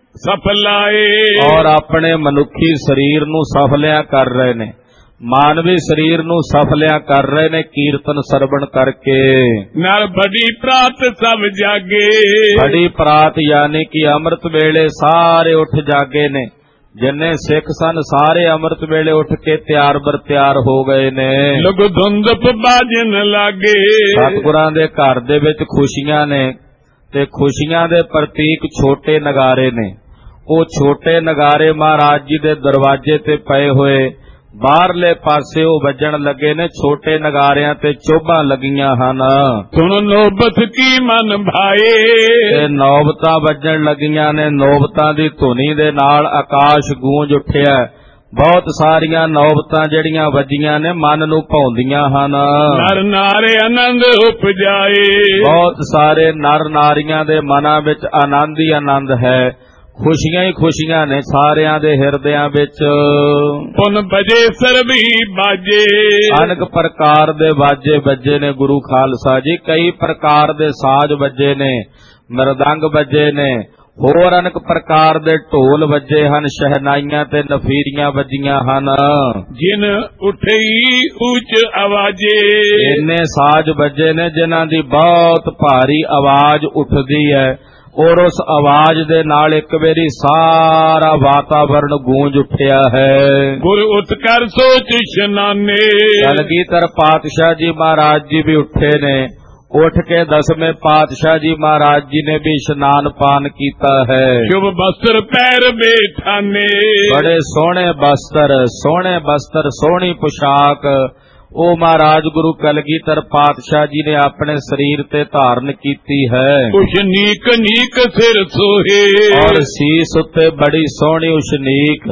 Speaker 1: ਸਫਲਾਏ।
Speaker 2: ਔਰ ਆਪਣੇ ਮਨੁੱਖੀ ਸਰੀਰ ਨੂੰ ਸਫਲਿਆ ਕਰ ਰਹੇ ਨੇ, ਮਾਨਵੀ ਸਰੀਰ ਨੂੰ ਸਫਲਿਆ ਕਰ ਰਹੇ ਨੇ ਕੀਰਤਨ ਸਰਵਣ ਕਰਕੇ।
Speaker 1: ਨਰ ਬੜੀ ਪ੍ਰਾਤ ਸਭ ਜਾਗੇ।
Speaker 2: ਬੜੀ ਪ੍ਰਾਤ ਯਾਨੀ ਕਿ ਅੰਮ੍ਰਿਤ ਵੇਲੇ ਸਾਰੇ ਉੱਠ ਜਾਗੇ ਨੇ, ਜਿੰਨੇ ਸਿੱਖ ਸਨ ਸਾਰੇ ਅੰਮ੍ਰਿਤ ਵੇਲੇ ਉੱਠ ਕੇ ਤਿਆਰ ਬਰ ਤਿਆਰ ਹੋ ਗਏ ਨੇ।
Speaker 1: ਲੋਕ ਧੁੰਦਪ ਬਾਜਨ ਲਾਗੇ।
Speaker 2: ਸਤਿਗੁਰਾਂ ਦੇ ਘਰ ਦੇ ਵਿੱਚ ਖੁਸ਼ੀਆਂ ਨੇ ਤੇ ਖੁਸ਼ੀਆਂ ਦੇ ਪ੍ਰਤੀਕ ਛੋਟੇ ਨਗਾਰੇ ਨੇ। ਉਹ ਛੋਟੇ ਨਗਾਰੇ ਮਹਾਰਾਜ ਜੀ ਦੇ ਦਰਵਾਜ਼ੇ ਤੇ ਪਏ ਹੋਏ ਬਾਹਰਲੇ ਪਾਸੇ ਉਹ ਵੱਜਣ ਲੱਗੇ ਨੇ। ਛੋਟੇ ਨਗਾਰਿਆਂ ਤੇ ਚੋਭਾਂ ਲੱਗੀਆਂ ਹਨ।
Speaker 1: ਸੁਣ ਨੋਬਤ ਕੀ ਮਨ ਭਾਏ।
Speaker 2: ਤੇ ਨੌਬਤਾਂ ਵੱਜਣ ਲੱਗੀਆਂ ਨੇ, ਨੌਬਤਾਂ ਦੀ ਧੁਨੀ ਦੇ ਨਾਲ ਆਕਾਸ਼ ਗੂੰਜ ਉੱਠਿਆ। ਬਹੁਤ ਸਾਰੀਆਂ ਨੌਬਤਾਂ ਜਿਹੜੀਆਂ ਵੱਜੀਆਂ ਨੇ ਮਨ ਨੂੰ ਭਾਉਂਦੀਆਂ ਹਨ।
Speaker 1: ਨਰ ਨਾਰੇ ਆਨੰਦ ਉਪਜਾਏ। ਬਹੁਤ
Speaker 2: ਸਾਰੇ ਨਰ ਨਾਰੀਆਂ ਦੇ ਮਨਾਂ ਵਿੱਚ ਆਨੰਦ ਹੀ ਆਨੰਦ ਹੈ, ਖੁਸ਼ੀਆਂ ਹੀ ਖੁਸ਼ੀਆਂ ਨੇ ਸਾਰਿਆਂ ਦੇ ਹਿਰਦਿਆਂ ਵਿੱਚ।
Speaker 1: ਪੁਨ ਬਜੇ ਸਰਬੀ ਬਾਜੇ।
Speaker 2: ਅਨੇਕ ਪ੍ਰਕਾਰ ਦੇ ਬਾਜੇ ਵੱਜੇ ਨੇ ਗੁਰੂ ਖਾਲਸਾ ਜੀ, ਕਈ ਪ੍ਰਕਾਰ ਦੇ ਸਾਜ਼ ਵੱਜੇ ਨੇ, ਮਰਦੰਗ ਵੱਜੇ ਨੇ, ਹੋਰ ਅਨੇਕ ਪ੍ਰਕਾਰ ਦੇ ਢੋਲ ਵੱਜੇ ਹਨ, ਸ਼ਹਿਨਾਈਆਂ ਤੇ ਨਫੀਰੀਆਂ ਵੱਜੀਆਂ ਹਨ।
Speaker 1: ਜਿਨ ਉਠਈ ਉੱਚ ਆਵਾਜੇ।
Speaker 2: ਇੰਨੇ ਸਾਜ਼ ਵੱਜੇ ਨੇ ਜਿਨ੍ਹਾਂ ਦੀ ਬਹੁਤ ਭਾਰੀ ਆਵਾਜ਼ ਉੱਠਦੀ ਹੈ, ਔਰ ਉਸ ਆਵਾਜ਼ ਦੇ ਨਾਲ ਇੱਕ ਵਾਰੀ ਸਾਰਾ ਵਾਤਾਵਰਣ ਗੂੰਜ ਉੱਠਿਆ ਹੈ।
Speaker 1: ਗੁਰ ਉਠ ਕਰ ਸੋਚ ਇਸ਼ਨਾਨੇ।
Speaker 2: ਕਲਗੀਧਰ ਪਾਤਸ਼ਾਹ ਜੀ ਮਹਾਰਾਜ ਜੀ ਵੀ ਉੱਠੇ ਨੇ, ਉੱਠ ਕੇ ਦਸਵੇਂ ਪਾਤਸ਼ਾਹ ਜੀ ਮਹਾਰਾਜ ਜੀ ਨੇ ਵੀ ਇਸ਼ਨਾਨ ਪਾਨ ਕੀਤਾ ਹੈ।
Speaker 1: ਸ਼ੁਭ ਬਸਤਰ ਪੈਰ ਬੈਠਾਨੇ।
Speaker 2: ਬੜੇ ਸੋਹਣੇ ਬਸਤਰ, ਸੋਹਣੇ ਬਸਤਰ, ਸੋਹਣੀ ਪੁਸ਼ਾਕ ਉਹ ਮਹਾਰਾਜ ਗੁਰੂ ਕਲਗੀਧਰ ਪਾਤਸ਼ਾਹ ਜੀ ਨੇ ਆਪਣੇ ਸਰੀਰ ਤੇ ਧਾਰਨ ਕੀਤੀ ਹੈ।
Speaker 1: ਉਸ਼ਨੀਕ ਨੀਕ ਸਿਰ ਸੋਹੇ। ਔਰ
Speaker 2: ਸੀਸ ਉੱਤੇ ਬੜੀ ਸੋਹਣੀ ਉਸ਼ਨੀਕ,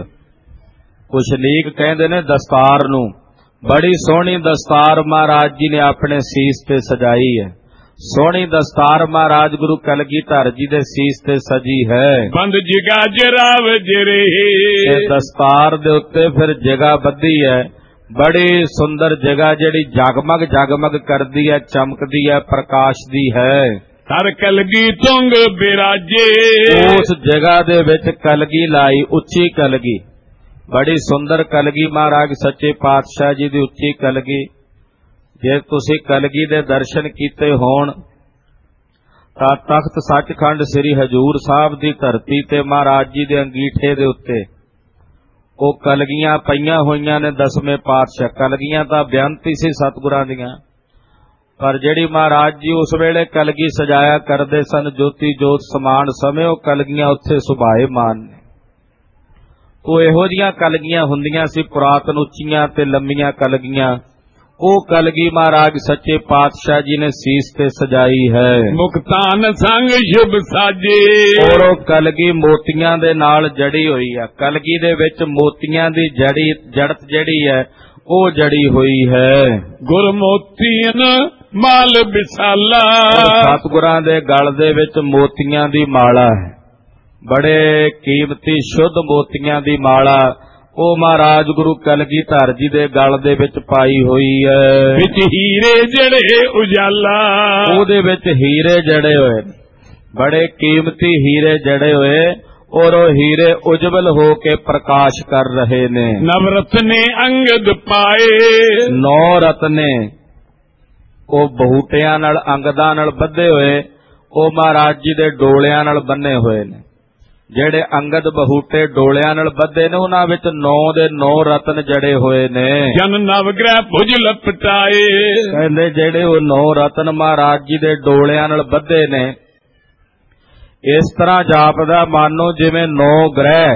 Speaker 2: ਉਸ਼ਨੀਕ ਕਹਿੰਦੇ ਨੇ ਦਸਤਾਰ ਨੂੰ, ਬੜੀ ਸੋਹਣੀ ਦਸਤਾਰ ਮਹਾਰਾਜ ਜੀ ਨੇ ਆਪਣੇ ਸੀਸ ਤੇ ਸਜਾਈ ਹੈ। ਸੋਹਣੀ ਦਸਤਾਰ ਮਹਾਰਾਜ ਗੁਰੂ ਕਲਗੀਧਰ ਜੀ ਦੇ ਸੀਸ ਤੇ ਸਜੀ ਹੈ।
Speaker 1: ਬੰਦ ਜਿਗਾ ਜਰਾਵ ਜਰੇ।
Speaker 2: ਦਸਤਾਰ ਦੇ ਉੱਤੇ ਫਿਰ ਜਗਾ ਬੱਧੀ ਹੈ, ਬੜੀ ਸੁੰਦਰ ਜਗ੍ਹਾ ਜਿਹੜੀ ਜਗਮਗ ਜਗਮਗ ਕਰਦੀ ਹੈ, ਚਮਕਦੀ ਹੈ, ਪ੍ਰਕਾਸ਼ਦੀ ਹੈ।
Speaker 1: ਹਰ ਕਲਗੀ ਤੁੰਗ ਬਿਰਾਜੇ।
Speaker 2: ਉਸ ਜਗ੍ਹਾ ਦੇ ਵਿੱਚ ਕਲਗੀ ਲਾਈ, ਉੱਚੀ ਕਲਗੀ, ਬੜੀ ਸੁੰਦਰ ਕਲਗੀ ਮਹਾਰਾਜ ਸੱਚੇ ਪਾਤਸ਼ਾਹ ਜੀ ਦੀ ਉੱਚੀ ਕਲਗੀ। ਜੇ ਤੁਸੀਂ ਕਲਗੀ ਦੇ ਦਰਸ਼ਨ ਕੀਤੇ ਹੋਣ ਤਾਂ ਤਖਤ ਸੱਚਖੰਡ ਸ੍ਰੀ ਹਜੂਰ ਸਾਹਿਬ ਦੀ ਧਰਤੀ ਤੇ ਮਹਾਰਾਜ ਜੀ ਦੇ ਅੰਗੀਠੇ ਦੇ ਉੱਤੇ ਉਹ ਕਲਗੀਆਂ ਪਈਆਂ ਹੋਈਆਂ ਨੇ। ਦਸਵੇਂ ਪਾਤਸ਼ਾਹ ਕਲਗੀਆਂ ਤਾਂ ਬੇਅੰਤੀ ਸੀ ਸਤਿਗੁਰਾਂ ਦੀਆਂ, ਪਰ ਜਿਹੜੀ ਮਹਾਰਾਜ ਜੀ ਉਸ ਵੇਲੇ ਕਲਗੀ ਸਜਾਇਆ ਕਰਦੇ ਸਨ, ਜੋਤੀ ਜੋਤ ਸਮਾਨ ਸਮੇਂ ਉਹ ਕਲਗੀਆਂ ਉੱਥੇ ਸੁਭਾਏ ਮਾਨ ਨੇ। ਉਹ ਇਹੋ ਜੀਆਂ ਕਲਗੀਆਂ ਹੁੰਦੀਆਂ ਸੀ, ਪੁਰਾਤਨ ਉੱਚੀਆਂ ਤੇ ਲੰਮੀਆਂ ਕਲਗੀਆਂ। ਉਹ ਕਲਗੀ ਮਹਾਰਾਜ ਸੱਚੇ ਪਾਤਸ਼ਾਹ ਜੀ ਨੇ ਸੀਸ ਤੇ ਸਜਾਈ ਹੈ।
Speaker 1: ਮੁਕਤਾਨ ਸੰਗ ਸ਼ੁਭ ਸਾਜੇ,
Speaker 2: ਔਰ ਉਹ ਕਲਗੀ ਮੋਤੀਆਂ ਦੇ ਨਾਲ ਜੜੀ ਹੋਈ ਹੈ। ਕਲਗੀ ਦੇ ਵਿੱਚ ਮੋਤੀਆਂ ਦੀ ਜੜੀ ਜੜਤ ਜਿਹੜੀ ਹੈ ਉਹ ਜੜੀ ਹੋਈ ਹੈ।
Speaker 1: ਗੁਰਮੋਤੀਨ ਮਾਲ ਵਿਸਾਲਾ,
Speaker 2: ਸਤਿਗੁਰਾਂ ਦੇ ਗਲ ਦੇ ਵਿੱਚ ਮੋਤੀਆਂ ਦੀ ਮਾਲਾ ਹੈ, ਬੜੇ ਕੀਮਤੀ ਸ਼ੁੱਧ ਮੋਤੀਆਂ ਦੀ ਮਾਲਾ ਉਹ ਮਹਾਰਾਜ ਗੁਰੂ ਕਲਗੀਧਰ ਜੀ ਦੇ ਗਲ ਦੇ ਵਿੱਚ ਪਾਈ ਹੋਈ ਹੈ।
Speaker 1: ਵਿੱਚ ਹੀਰੇ ਜੜੇ ਉਜਾਲਾ,
Speaker 2: ਉਹਦੇ ਵਿੱਚ ਹੀਰੇ ਜੜੇ ਹੋਏ, ਬੜੇ ਕੀਮਤੀ ਹੀਰੇ ਜੜੇ ਹੋਏ, ਔਰ ਉਹ ਹੀਰੇ ਉਜਵਲ ਹੋ ਕੇ ਪ੍ਰਕਾਸ਼ ਕਰ ਰਹੇ ਨੇ।
Speaker 1: ਨਵਰਤਨੇ ਅੰਗਦ ਪਾਏ,
Speaker 2: ਨੌ ਰਤਨੇ ਉਹ ਬਹੂਟਿਆਂ ਨਾਲ ਅੰਗਦਾਂ ਨਾਲ ਬੱਧੇ ਹੋਏ, ਉਹ ਮਹਾਰਾਜ ਜੀ ਦੇ ਡੋਲਿਆਂ ਨਾਲ ਬੰਨੇ ਹੋਏ ਨੇ। ਜਿਹੜੇ ਅੰਗਦ ਬਹੂਟੇ ਡੋਲਿਆਂ ਨਾਲ ਬੱਧੇ ਨੇ ਉਹਨਾਂ ਵਿੱਚ ਨੌ ਦੇ ਨੌ ਰਤਨ ਜੜੇ ਹੋਏ ਨੇ।
Speaker 1: ਜਨ ਨਵਗ੍ਰਹਿ ਭੁਜ ਲਪਟਾਏ,
Speaker 2: ਕਹਿੰਦੇ ਜਿਹੜੇ ਉਹ ਨੌ ਰਤਨ ਮਹਾਰਾਜ ਜੀ ਦੇ ਡੋਲਿਆਂ ਨਾਲ ਬੱਧੇ ਨੇ, ਇਸ ਤਰ੍ਹਾਂ ਜਾਪਦਾ ਮਾਨੋ ਜਿਵੇਂ ਨੌ ਗ੍ਰਹਿ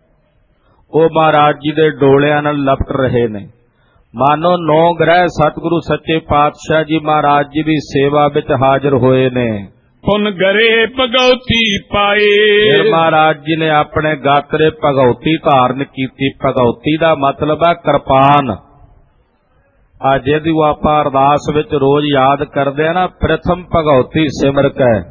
Speaker 2: ਉਹ ਮਹਾਰਾਜ ਜੀ ਦੇ ਡੋਲਿਆਂ ਨਾਲ ਲਪਟ ਰਹੇ ਨੇ। ਮਾਨੋ ਨੌ ਗ੍ਰਹਿ ਸਤਿਗੁਰੂ ਸੱਚੇ ਪਾਤਸ਼ਾਹ ਜੀ ਮਹਾਰਾਜ ਜੀ ਦੀ ਸੇਵਾ ਵਿੱਚ ਹਾਜ਼ਰ ਹੋਏ ਨੇ।
Speaker 1: ਪੁਨ ਗਰੇ ਭਗਉਤੀ ਪਾਏ,
Speaker 2: ਫਿਰ ਮਹਾਰਾਜ ਜੀ ਨੇ ਆਪਣੇ ਗਾਤਰੇ ਭਗਉਤੀ ਧਾਰਨ ਕੀਤੀ। ਭਗਉਤੀ ਦਾ ਮਤਲਬ ਹੈ ਕਿਰਪਾਨ। ਆ ਜਿਹਦੀ ਆਪਾਂ ਅਰਦਾਸ ਵਿੱਚ ਰੋਜ਼ ਯਾਦ ਕਰਦੇ ਆ ਨਾ, ਪ੍ਰਥਮ ਭਗਉਤੀ ਸਿਮਰਕ ਹੈ।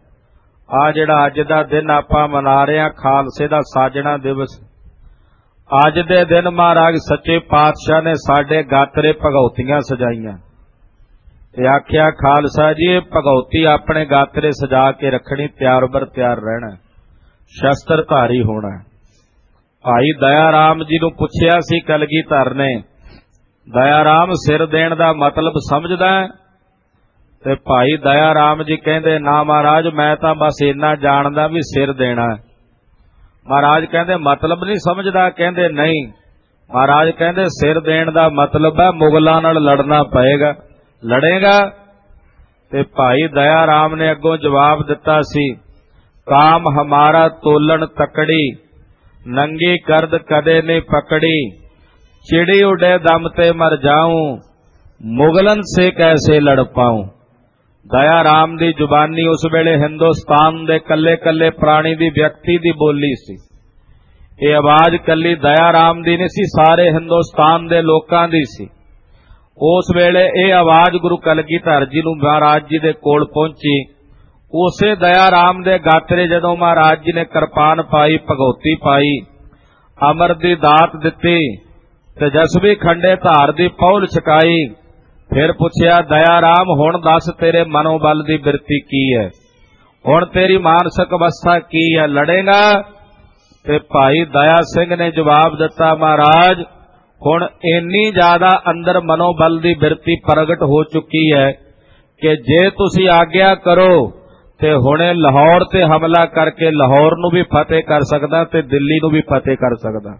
Speaker 2: ਆ ਜਿਹੜਾ ਅੱਜ ਦਾ ਦਿਨ ਆਪਾਂ ਮਨਾ ਰਹੇ ਆ ਖਾਲਸੇ ਦਾ ਸਾਜਣਾ ਦਿਵਸ, ਅੱਜ ਦੇ ਦਿਨ ਮਹਾਰਾਜ ਸੱਚੇ ਪਾਤਸ਼ਾਹ ਨੇ ਸਾਡੇ ਗਾਤਰੇ ਭਗਉਤੀਆਂ ਸਜਾਈਆਂ ਤੇ ਆਖਿਆ ਖਾਲਸਾ ਜੀ ਇਹ ਭਗਉਤੀ ਆਪਣੇ ਗਾਤਰੇ ਸਜਾ ਕੇ ਰੱਖਣੀ, ਤਿਆਰ ਬਰ ਤਿਆਰ ਰਹਿਣਾ, ਸ਼ਸਤਰ ਧਾਰੀ ਹੋਣਾ। ਭਾਈ ਦਇਆ ਰਾਮ ਜੀ ਨੂੰ ਪੁੱਛਿਆ ਸੀ ਕਲਗੀਧਰ ਨੇ, ਦਇਆ ਰਾਮ ਸਿਰ ਦੇਣ ਦਾ ਮਤਲਬ ਸਮਝਦਾ ਹੈ? ਤੇ ਭਾਈ ਦਇਆ ਰਾਮ ਜੀ ਕਹਿੰਦੇ ਨਾ ਮਹਾਰਾਜ, ਮੈਂ ਤਾਂ ਬਸ ਇੰਨਾ ਜਾਣਦਾ ਵੀ ਸਿਰ ਦੇਣਾ। ਮਹਾਰਾਜ ਕਹਿੰਦੇ ਮਤਲਬ ਨਹੀਂ ਸਮਝਦਾ? ਕਹਿੰਦੇ ਨਹੀਂ। ਮਹਾਰਾਜ ਕਹਿੰਦੇ ਸਿਰ ਦੇਣ ਦਾ ਮਤਲਬ ਹੈ ਮੁਗਲਾਂ ਨਾਲ ਲੜਨਾ ਪਏਗਾ, ਲੜੇਗਾ? ਤੇ ਭਾਈ ਦਇਆ ਰਾਮ ਨੇ ਅੱਗੋਂ ਜਵਾਬ ਦਿੱਤਾ ਸੀ, ਕਾਮ ਹਮਾਰਾ ਤੋਲਣ ਤਕੜੀ, ਨੰਗੀ ਕਰਦ ਕਦੇ ਨਹੀਂ ਪਕੜੀ, ਚਿੜੀ ਉਡੇ ਦਮ ਤੇ ਮਰ ਜਾऊं, ਮੁਗਲਨ ਸੇ ਕੈਸੇ ਲੜ ਪਾऊं। ਦਇਆ ਰਾਮ ਦੀ ਜ਼ੁਬਾਨੀ ਉਸ ਵੇਲੇ ਹਿੰਦੁਸਤਾਨ ਦੇ ਕੱਲੇ ਕੱਲੇ ਪ੍ਰਾਣੀ ਦੀ ਵਿਅਕਤੀ ਦੀ ਬੋਲੀ ਸੀ। ਇਹ ਆਵਾਜ਼ ਕੱਲੀ ਦਇਆ ਰਾਮ ਦੀ ਨਹੀਂ ਸੀ, ਸਾਰੇ ਹਿੰਦੁਸਤਾਨ ਦੇ ਲੋਕਾਂ ਦੀ ਸੀ। ਉਸ ਵੇਲੇ ਇਹ ਆਵਾਜ਼ ਗੁਰੂ ਕਲਗੀਧਰ ਜੀ ਨੂੰ ਮਹਾਰਾਜ ਜੀ ਦੇ ਕੋਲ ਪਹੁੰਚੀ। ਉਸੇ ਦਇਆ ਰਾਮ ਦੇ ਗਾਤਰੇ ਜਦੋਂ ਮਹਾਰਾਜ ਜੀ ਨੇ ਕਿਰਪਾਨ ਪਾਈ, ਭਗਉਤੀ ਪਾਈ, ਅਮਰ ਦੀ ਦਾਤ ਦਿੱਤੀ, ਤੇਜਸਵੀ ਖੰਡੇ ਧਾਰ ਦੀ ਪੌਲ ਛਕਾਈ, ਫਿਰ ਪੁੱਛਿਆ ਦਇਆ ਰਾਮ ਹੁਣ ਦੱਸ ਤੇਰੇ ਮਨੋਬਲ ਦੀ ਬਿਰਤੀ ਕੀ ਹੈ, ਹੁਣ ਤੇਰੀ ਮਾਨਸਿਕ ਅਵਸਥਾ ਕੀ ਹੈ, ਲੜੇਗਾ? ਤੇ ਭਾਈ ਦਇਆ ਸਿੰਘ ਨੇ ਜਵਾਬ ਦਿੱਤਾ, ਮਹਾਰਾਜ ਹੁਣ ਇੰਨੀ ਜ਼ਿਆਦਾ ਅੰਦਰ ਮਨੋਬਲ ਦੀ ਬਿਰਤੀ ਪ੍ਰਗਟ ਹੋ ਚੁੱਕੀ ਹੈ ਕਿ ਜੇ ਤੁਸੀਂ ਆਗਿਆ ਕਰੋ ਤੇ ਹੁਣੇ ਲਾਹੌਰ ਤੇ ਹਮਲਾ ਕਰਕੇ ਲਾਹੌਰ ਨੂੰ ਵੀ ਫਤਿਹ ਕਰ ਸਕਦਾ ਤੇ ਦਿੱਲੀ ਨੂੰ ਵੀ ਫਤਿਹ ਕਰ ਸਕਦਾ।